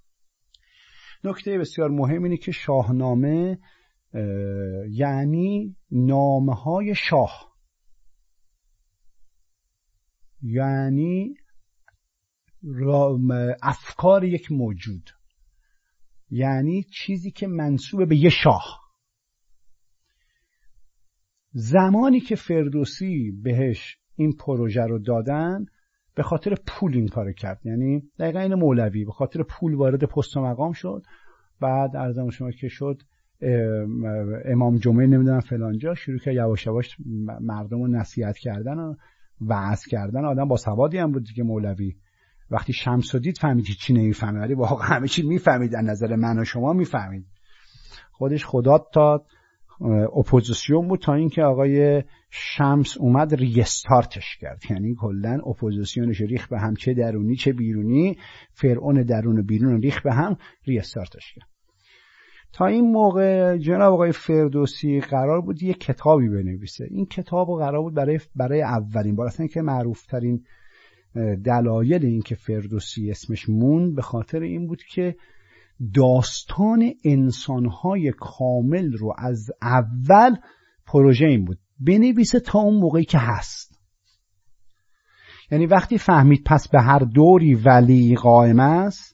نکته بسیار مهم اینه که شاهنامه یعنی نامه‌های شاه، یعنی افکار یک موجود، یعنی چیزی که منسوب به یه شاه. زمانی که فردوسی بهش این پروژه رو دادن به خاطر پول این کار کرد، یعنی دقیقا این مولوی به خاطر پول وارد پست و مقام شد. بعد عرضم شما که شد امام جمعه نمیدونم فلانجا شروع کرد یواش یواش مردم رو نصیحت کردن و وعظ کردن. آدم با سوادی هم بود دیگه مولوی. وقتی شمس رو دید فهمید چی نمیفهمید، ولی واقعا همه چی میفهمید، از نظر من و شما میفهمید. خودش خدا تا اپوزیسیون بود تا اینکه آقای شمس اومد ریستارتش کرد، یعنی کلا اپوزیسیونش ریخ به هم، چه درونی چه بیرونی، فرعون درون و بیرون ریخ به هم، ریستارتش کرد. تا این موقع جناب آقای فردوسی قرار بود یک کتابی بنویسه. این کتاب قرار بود برای اولین بار، اصلا که معروف ترین دلایل این که فردوسی اسمش موند به خاطر این بود که داستان انسانهای کامل رو از اول پروژه این بود بنویسه تا اون موقعی که هست. یعنی وقتی فهمید پس به هر دوری ولی قائم است،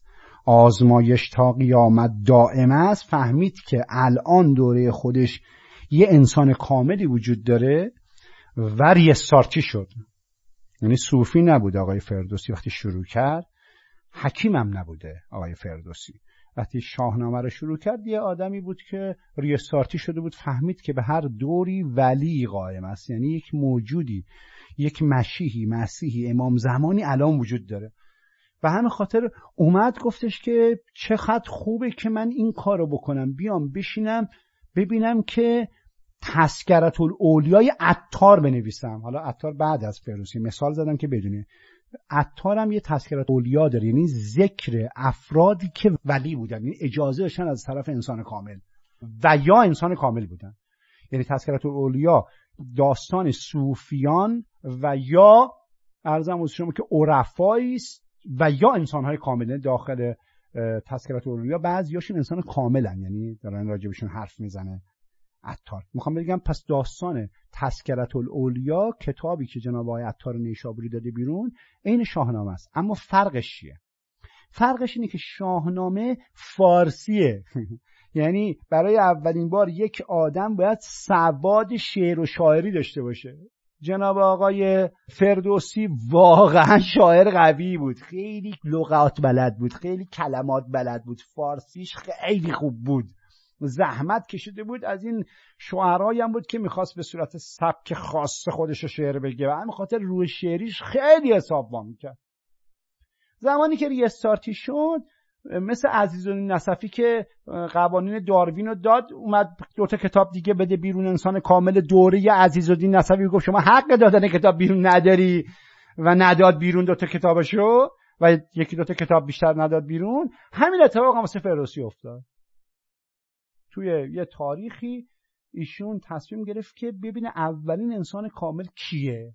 آزمایش تا قیامت دائم است، فهمید که الان دوره خودش یه انسان کاملی وجود داره و ریستارتی شد. یعنی صوفی نبود آقای فردوسی وقتی شروع کرد، حکیم هم نبوده آقای فردوسی وقتی شاهنامه رو شروع کرد، یه آدمی بود که ریستارتی شده بود، فهمید که به هر دوری ولی قائم است، یعنی یک موجودی، یک مسیحی امام زمانی الان وجود داره. و همین خاطر اومد گفتش که چقدر خوبه که من این کارو بکنم، بیام بشینم ببینم که تذکرة الاولیای عطار بنویسم. حالا عطار بعد از فردوسی، مثال زدم که بدونه. عطار هم یه تذکرة اولیا داره، یعنی ذکر افرادی که ولی بودن، یعنی اجازه داشتن از طرف انسان کامل و یا انسان کامل بودن. یعنی تذکرة الاولیا داستان صوفیان و یا عرضم حضور شما که عرفایی است و یا انسان‌های کامل. داخل تذکرة الاولیا بعضیاشون انسان کاملن، یعنی دارن راجبشون حرف میزنه عطار. میخوام بگم پس داستان تذکرة الاولیا، کتابی که جناب آقای عطار نیشابوری داده بیرون، عین شاهنامه است. اما فرقش چیه؟ فرقش اینه که شاهنامه فارسیه. یعنی برای اولین بار یک آدم باید سواد شعر و شاعری داشته باشه. جناب آقای فردوسی واقعا شاعر قوی بود، خیلی لغات بلد بود، خیلی کلمات بلد بود، فارسیش خیلی خوب بود، زحمت کشیده بود. از این شعرایی هم بود که میخواست به صورت سبک خاص خودش شعر بگه و همین خاطر روی شعریش خیلی حسابوار میکرد. زمانی که ریستارتی شد، مثل عزیزالدین نصفی که قوانین داروین رو داد، اومد 2 کتاب دیگه بده بیرون، انسان کامل، دوره عزیزالدین نصفی گفت شما حق دادن کتاب بیرون نداری و نداد بیرون 2 کتابشو و 1-2 کتاب بیشتر نداد بیرون. همین اتفاق هم واسه فردوسی افتاد. توی یه تاریخی ایشون تصمیم گرفت که ببینه اولین انسان کامل کیه.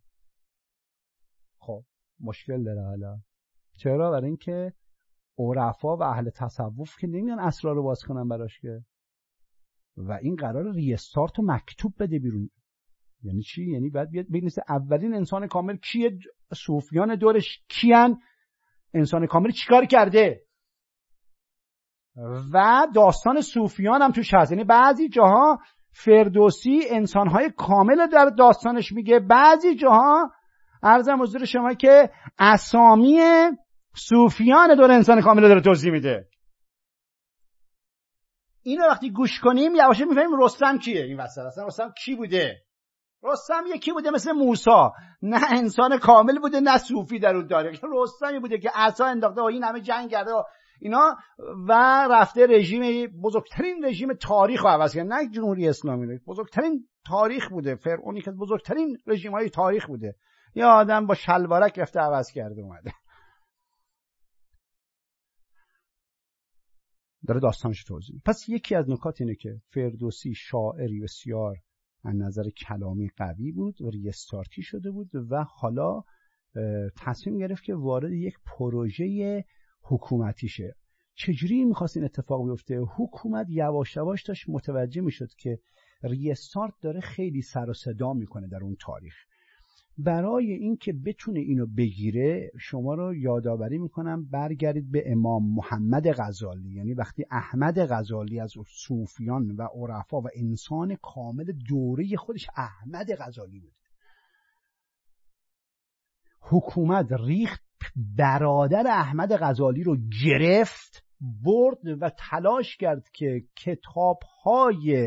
خب مشکل داره حالا. چرا؟ برای اینکه عرفا و اهل تصوف که نمیان اسرار رو باز کنن براش که، و این قرار ریستارت و مکتوب بده بیرون. یعنی چی؟ یعنی باید بیاد ببینید اولین انسان کامل کیه، صوفیان دورش کیان، انسان کامل چیکار کرده، و داستان صوفیان هم توش هست. یعنی بعضی جاها فردوسی انسانهای کامل در داستانش میگه، بعضی جاها عرضم حضور شما که اسامی صوفیان دور انسان کامل داره توضیح میده. اینو وقتی گوش کنیم یواشکی میفهمیم رستم کیه این وسط. اصلا رستم کی بوده؟ رستم یکی بوده مثل موسی، نه انسان کامل بوده نه صوفی در اون داره. رستمی بوده که عصا انداخته و این همه جنگ کرده و اینا و رفته بزرگترین رژیم تاریخ رو عوض کرد. نه جمهوری اسلامی، بزرگترین تاریخ بوده، فرعونی که بزرگترین رژیم‌های تاریخ بوده، یا آدم با شلوارک رفته عوض کرده اومده. داره داستانش توضیح. پس یکی از نکات اینه که فردوسی شاعری بسیار از نظر کلامی قوی بود و ریستارتی شده بود و حالا تصمیم گرفت که وارد یک پروژه حکومتی شه. چجوری می‌خواست این اتفاق بیفته؟ حکومت یواش یواش داشت متوجه میشد که ریستارت داره خیلی سر و صدا میکنه در اون تاریخ. برای اینکه بتونه اینو بگیره، شما رو یادآوری میکنم برگردید به امام محمد غزالی. یعنی وقتی احمد غزالی از صوفیان و عرفا و انسان کامل دوره خودش احمد غزالی بود، حکومت ریخت برادر احمد غزالی رو گرفت، برد و تلاش کرد که کتاب‌های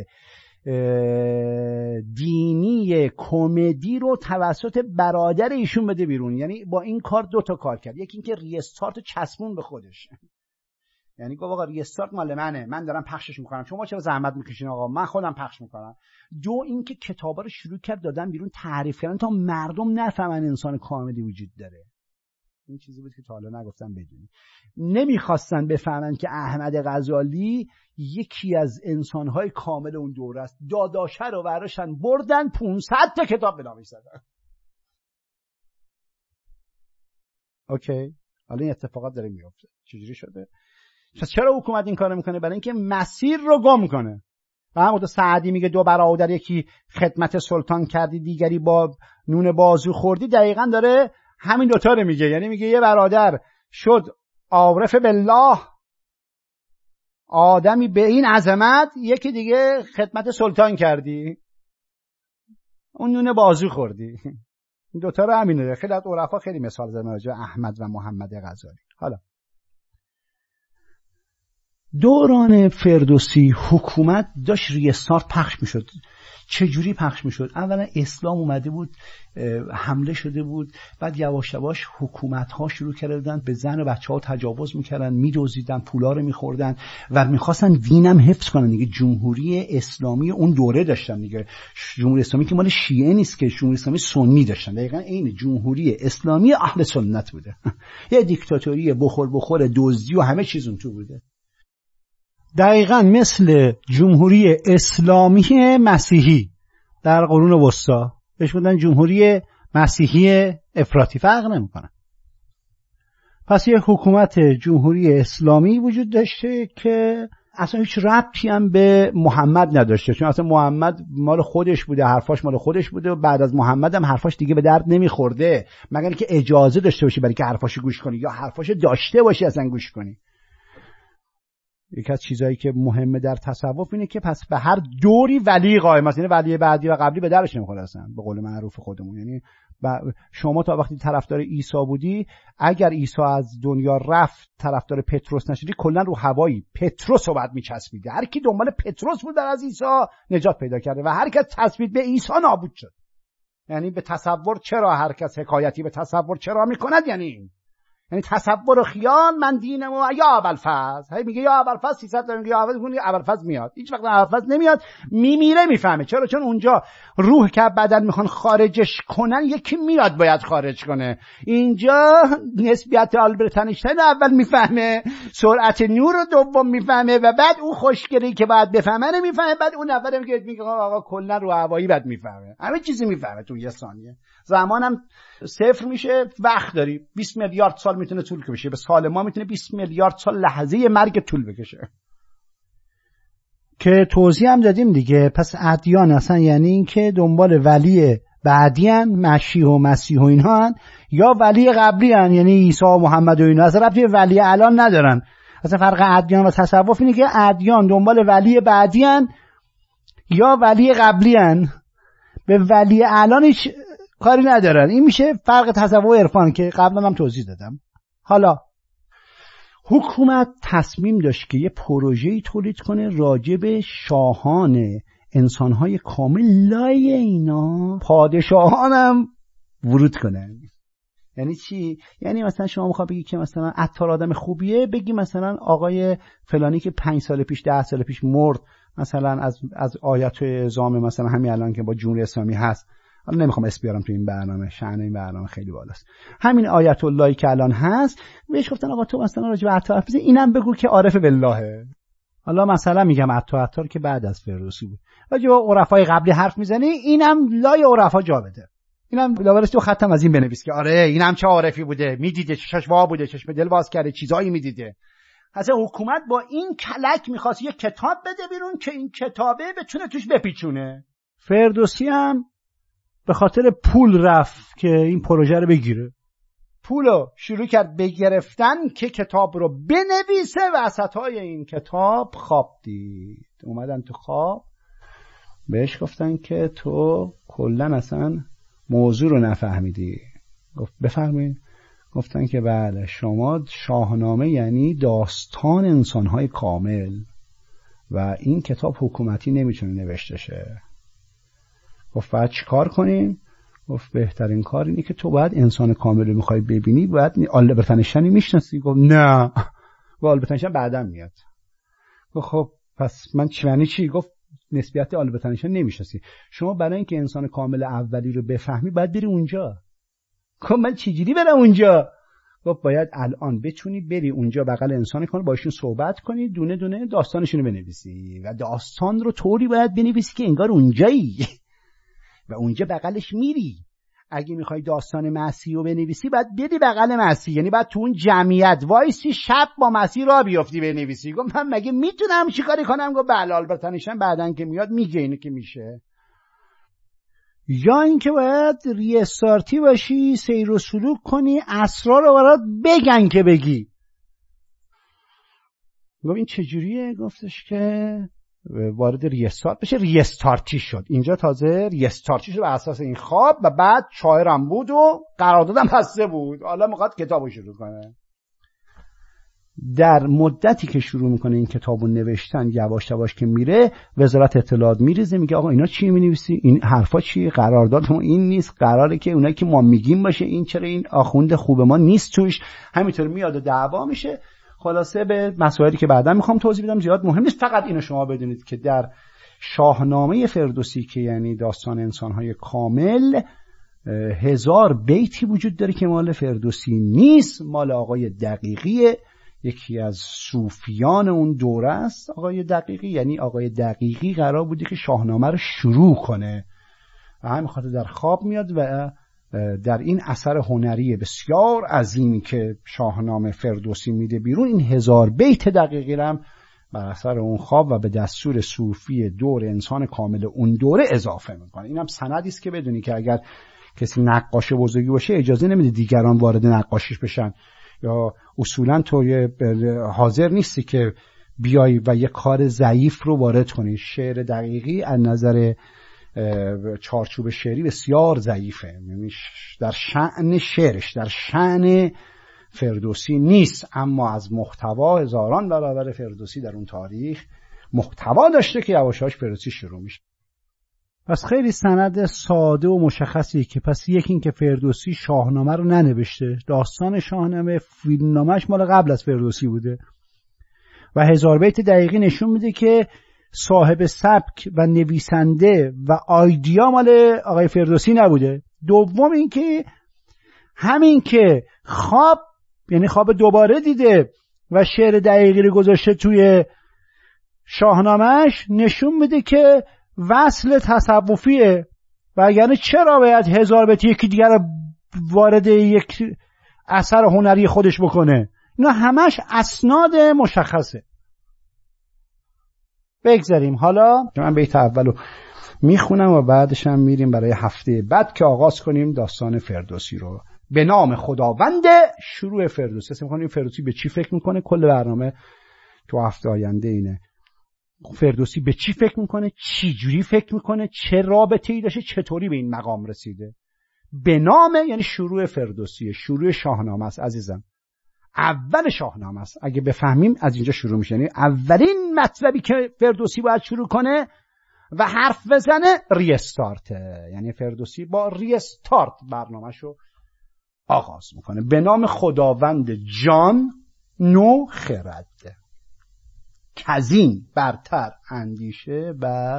دینی کمدی رو توسط برادر ایشون بده بیرون. یعنی با این کار 2 کار کرد. یکی اینکه ریستارت چسبون به خودش، یعنی گفت آقا ریستارت مال منه، من دارم پخشش میکنم، شما چرا زحمت میکشین آقا، من خودم پخش میکنم. 2 اینکه کتابا رو شروع کرد دادن بیرون، تعریف کردن تا مردم نفهمن انسان کاملی وجود داره. این چیزی بود که تا حالا نگفتم بدونی. نمیخواستن بفهمن که احمد غزالی یکی از انسانهای کامل اون دوره است. داداشه رو براشن بردن 500 کتاب به نامش زدن. اوکی، حالا این اتفاقات داره میفته. چجوری شده؟ پس چرا حکومت این کارو میکنه؟ برای اینکه مسیر رو گم کنه. و همونطور سعدی میگه 2 برادر، یکی خدمت سلطان کردی دیگری با نون بازو خوردی. دقیقاً داره همین 2 رو میگه. یعنی میگه یه برادر شد عارف بالله آدمی به این عظمت یکی دیگه خدمت سلطان کردی، اون نون بازو خوردی. این دوتا رو همینه. خیلی از عرفا خیلی مثال زدن راجع به احمد و محمد غزالی. حالا دوران فردوسی حکومت داشت ریستارت پخش میشد. چجوری پخش میشد؟ اولا اسلام اومده بود، حمله شده بود، بعد یواش یواش حکومت ها شروع کردن به زن و بچه ها تجاوز میکردن، میدزدیدن، پولا رو میخوردن و میخواستن دینم حفظ کنن دیگه. جمهوری اسلامی اون دوره داشتن دیگه. جمهوری اسلامی که مال شیعه نیست که، جمهوری اسلامی سنی داشتن. دقیقاً این جمهوری اسلامی اهل سنت بوده. یه دیکتاتوری بخور دزدی و همه چیز اون تو بوده. دقیقاً مثل جمهوری اسلامی مسیحی در قرون وسطا بهش بودن جمهوری مسیحی افراطی، فرق نمیکنه. پس یه حکومت جمهوری اسلامی وجود داشته که اصلا هیچ ربطی هم به محمد نداشته، چون اصلا محمد مال خودش بوده، حرفاش مال خودش بوده و بعد از محمد هم حرفاش دیگه به درد نمیخورده مگر اینکه اجازه داشته باشی برای که حرفاشو گوش کنی یا حرفاشو داشته باشی اصلا گوش کنی. یکی از چیزایی که مهمه در تصوف اینه که پس به هر دوری ولی قائم است. یعنی ولی بعدی و قبلی به درش نمیخوره اصلا، به قول معروف خودمون. یعنی شما تا وقتی طرفدار عیسی بودی، اگر عیسی از دنیا رفت طرفدار پتروس نشدی، کلا رو هوایی پتروس رو بعد میچسبیدی. هر کی دنبال پتروس بود از عیسی نجات پیدا کرده و هر کس چسبید به عیسی نابود شد. یعنی به تصور چرا هر کس حکایتی به تصور چرا میکند؟ یعنی تصور و خیال من دینم و یا ابوالفضل، هی میگه یا ابوالفضل 300 تا میگه یا ابوالفضل میاد، هیچ وقت ابوالفضل نمیاد، میمیره. میفهمه چرا؟ چون اونجا روح که بدن میخوان خارجش کنن یکی میاد باید خارج کنه. اینجا نسبیت آلبرت اینشتین اول میفهمه، سرعت نور رو دوم میفهمه و بعد اون خوشگلی که باید بفهمه نمیفهمه، بعد اون اول میگه آقا کلا رو هوایی بعد میفهمه، همه چیزی میفهمه تو یه ثانیه. زمانم صفر میشه، وقت داری 20 میلیارد سال میتونه طول بکشه، به سال ما میتونه 20 میلیارد سال لحظه مرگ طول بکشه که توضیح هم دادیم دیگه. پس ادیان اصلا یعنی این که دنبال ولی بعدیان، مشیح و مسیح و اینها هن، یا ولی قبلی هن یعنی عیسی و محمد و اینا، اصلا ربطی به ولی الان ندارن. اصلا فرق ادیان و تصوف اینه که ادیان دنبال ولی بعدیان یا ولی قبلی هن، به ولی الان هیچ کاری ندارن. این میشه فرق تصوف و عرفان که قبلا هم توضیح دادم. حالا حکومت تصمیم داشت که یه پروژه‌ای تولید کنه راجع به شاهان انسان‌های کامل، لای اینا پادشاهان هم ورود کنن. یعنی چی؟ یعنی مثلا شما میخواد بگی که مثلا عطار آدم خوبیه، بگی مثلا آقای فلانی که 5 سال پیش 10 سال پیش مرد، مثلا از آیات اعظام مثلا همین الان که با جمهوری اسلامی هست، حالا نمیخوام اسم بیارم تو این برنامه، شأن این برنامه خیلی بالاست، همین آیت اللهی که الان هست بهش گفتن آقا تو مثلا راجع به عطار حرف بزن، اینم بگو که عارف باللهه. حالا مثلا میگم عطار که بعد از فردوسی بود، راجع به عرفای قبلی حرف میزنی، اینم لای عرفا جا بده، اینم لاورش تو ختم از این بنویس که آره اینم چه عارفی بوده، میدیده، چشاش وا بوده، چشم دل باز کرده، چیزایی میدیده. اصلا حکومت با این کلک میخواست یه کتاب بده بیرون که این کتابه بتونه توش بپیچونه. فردوسی هم به خاطر پول رفت که این پروژه رو بگیره، پولو شروع کرد بگرفتن که کتاب رو بنویسه. وسطای این کتاب خواب دید، اومدن تو خواب بهش گفتن که تو کلن اصلا موضوع رو نفهمیدی. گفت بفرمایید. گفتن که بله، شما شاهنامه یعنی داستان انسانهای کامل و این کتاب حکومتی نمیتونه نوشته شه. گفت باید چی کار کنیم؟ گفت بهترین کار اینه که تو باید انسان کامل رو میخوای ببینی، باید آلبرت اینشتین میشناسی؟ گفت نه، و آلبرت اینشتین بعداً میاد. گفت خب پس من چی؟ گفت نسبیت آلبرت اینشتین نمیشناسی، شما برای اینکه انسان کامل اولی رو بفهمی باید بری اونجا. گفت من چجوری برم اونجا؟ گفت باید الان بتونی بری اونجا بغل انسان کامل، باشون صحبت کنی، دونه دونه داستانشون رو بنویسی و داستان رو طوری باید بنویسی که انگار اونجایی و اونجا بغلش میری. اگه میخوای داستان مسیح رو بنویسی باید بدی بغل مسیح، یعنی باید تو اون جمعیت وایسی، شب با مسیح را بیافتی بنویسی. گفت من مگه میتونم چیکاری کنم؟ گفت بله، آلبرت اینشتین بعدن که میاد میگه اینو که میشه. یا اینکه باید ریستارتی باشی، سیر و سلوک کنی، اسرار رو برات بگن که بگی. گفت این چجوریه؟ گفتش که وارد ریستارت بشه. ریستارتی شد. اینجا تازه ریستارتی شد بر اساس این خواب و بعد شاعرم بود و قراردادم بسته بود. حالا میخواد کتابو شروع کنه. در مدتی که شروع میکنه این کتابو نوشتن، یواش یواش که میره، وزارت اطلاعات میریزه، میگه آقا اینا چی مینویسی؟ این حرفا چیه؟ قرارداد ما این نیست، قراره که اونایی که ما میگیم باشه، این چرا این آخوند خوب ما نیست توش؟ همینطور میاد و دعوا میشه. خلاصه به مسائلی که بعدا میخوام توضیح بدم زیاد مهم نیست، فقط اینو شما بدونید که در شاهنامه فردوسی که یعنی داستان انسانهای کامل 1000 بیتی وجود داره که مال فردوسی نیست، مال آقای دقیقیه، یکی از صوفیان اون دوره است. آقای دقیقی یعنی آقای دقیقی قرار بوده که شاهنامه رو شروع کنه و همین خاطر در خواب میاد و در این اثر هنری بسیار عظیمی که شاهنامه فردوسی میده بیرون، این 1000 بیت دقیقی هم بر اثر اون خواب و به دستور صوفی دور انسان کامل اون دوره اضافه میکنه. این هم سندی است که بدونی که اگر کسی نقاش بزرگی باشه اجازه نمیده دیگران وارد نقاشیش بشن، یا اصولا تو حاضر نیستی که بیای و یه کار ضعیف رو وارد کنی. شعر دقیقی از نظر چارچوب شعری بسیار ضعیفه، یعنی در شأن شعرش، در شأن فردوسی نیست، اما از محتوا هزاران برابر فردوسی در اون تاریخ محتوا داشته که یواشاش فردوسی شروع میشه. پس خیلی سند ساده و مشخصی که پس یکی این که فردوسی شاهنامه رو ننوشته، داستان شاهنامه فیلمنامه‌اش مال قبل از فردوسی بوده و 1000 بیت دقیقی نشون میده که صاحب سبک و نویسنده و آیدیا مال آقای فردوسی نبوده. دوم این که همین که خواب، یعنی خواب دوباره دیده و شعر دقیقی رو گذاشته توی شاهنامه‌اش، نشون میده که وصل تصوفیه و یعنی چرا باید 1000 بیت یکی دیگر رو وارد یک اثر هنری خودش بکنه؟ اینا همش اسناد مشخصه. بگذاریم حالا من بیت اولو میخونم و بعدش هم میریم برای هفته بعد که آغاز کنیم داستان فردوسی رو. به نام خداوند. شروع فردوسی. اصلا میخونیم فردوسی به چی فکر میکنه؟ کل برنامه تو هفته آینده اینه. فردوسی به چی فکر میکنه؟ چی جوری فکر میکنه؟ چه رابطه‌ای داشته؟ چطوری به این مقام رسیده؟ به نام یعنی شروع فردوسیه، شروع شاهنامه است عزیزم، اول شاهنامه است. اگه بفهمیم از اینجا شروع میشه، یعنی اولین مطلبی که فردوسی باید شروع کنه و حرف بزنه ریستارته، یعنی فردوسی با ریستارت برنامه‌شو آغاز میکنه. به نام خداوند جان نو خرد، کزین برتر اندیشه بر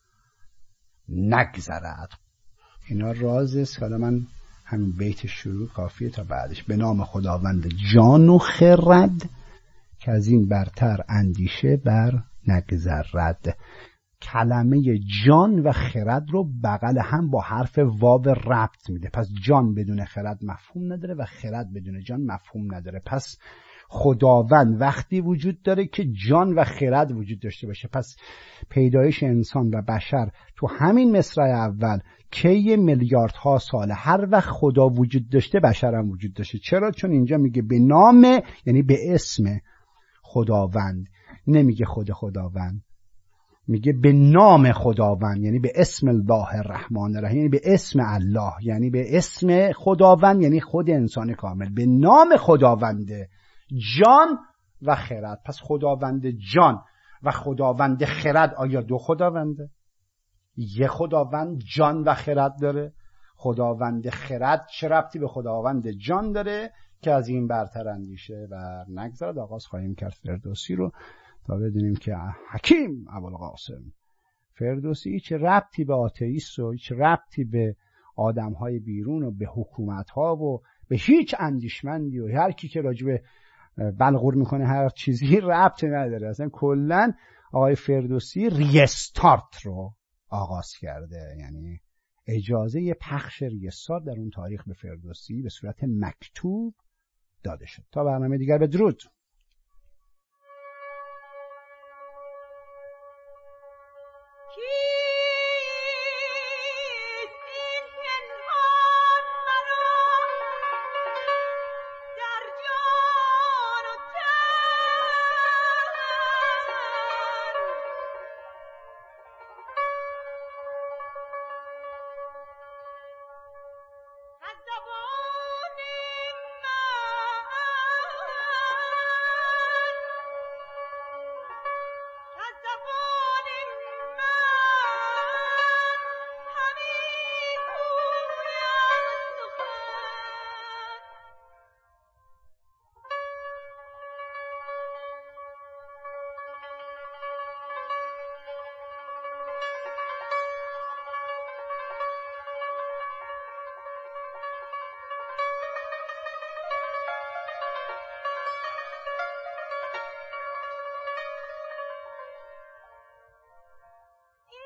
نگذرد. اینا رازه، حالا من همین بیت شروع کافیه تا بعدش. به نام خداوند جان و خرد، کزین برتر اندیشه بر نگذرد. کلمه جان و خرد رو بغل هم با حرف واو ربط میده. پس جان بدون خرد مفهوم نداره و خرد بدون جان مفهوم نداره. پس خداوند وقتی وجود داره که جان و خرد وجود داشته باشه. پس پیدایش انسان و بشر تو همین مصرع اول که یه میلیاردها سال، هر وقت خدا وجود داشته بشر هم وجود داشته. چرا؟ چون اینجا میگه به نام، یعنی به اسم خداوند، نمیگه خداوند، میگه به نام خداوند، یعنی به اسم الله الرحمن الرحیم، یعنی به اسم الله، یعنی به اسم خداوند، یعنی خود انسان کامل. به نام خداوند جان و خرد. پس خداوند جان و خداوند خرد، آیا دو خداونده؟ یه خداوند جان و خرد داره. خداوند خرد چه ربطی به خداوند جان داره که از این برتر اندیشه و نگذرد. آغاز خواهیم کرد فردوسی رو تا بدونیم که حکیم ابوالقاسم فردوسی چه ربطی به آتئیست و چه ربطی به آدمهای بیرون و به حکومتها و به هیچ اندیشمندی و هر کی که راجبه بلغور میکنه هر چیزی ربطی نداره. اصلا کلن آقای فردوسی ریستارت رو آغاز کرده، یعنی اجازه پخش ریستارت در اون تاریخ به فردوسی به صورت مکتوب داده شد. تا برنامه دیگر بدرود.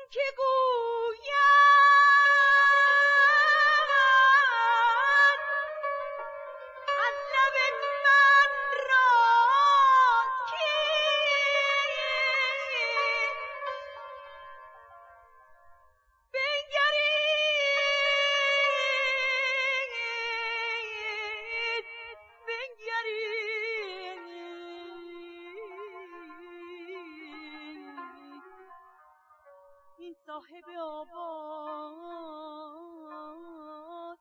که گوید از لب من راست کیست بنگرید این صاحب آواز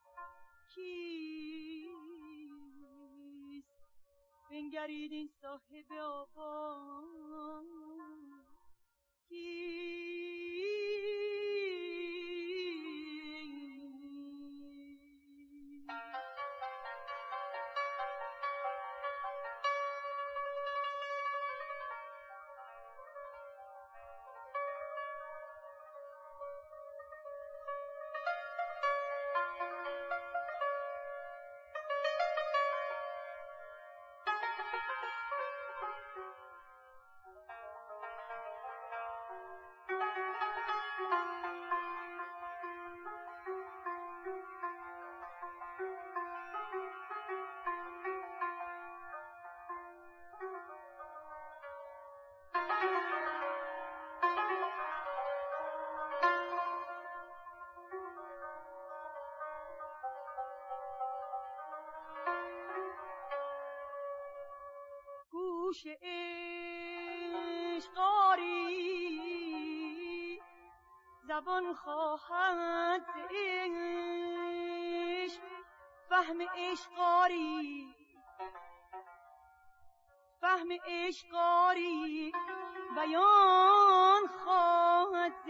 کیست بنگرید این صاحب آواز گوش عشق آری زبان خواهد ز عشق فهم عشق آری فهم عشق آری بیان خواهد ز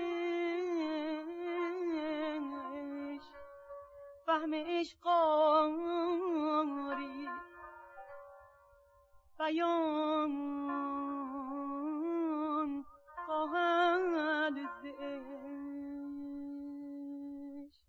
عشق فهم عشق آری بیان خواهد ز عشق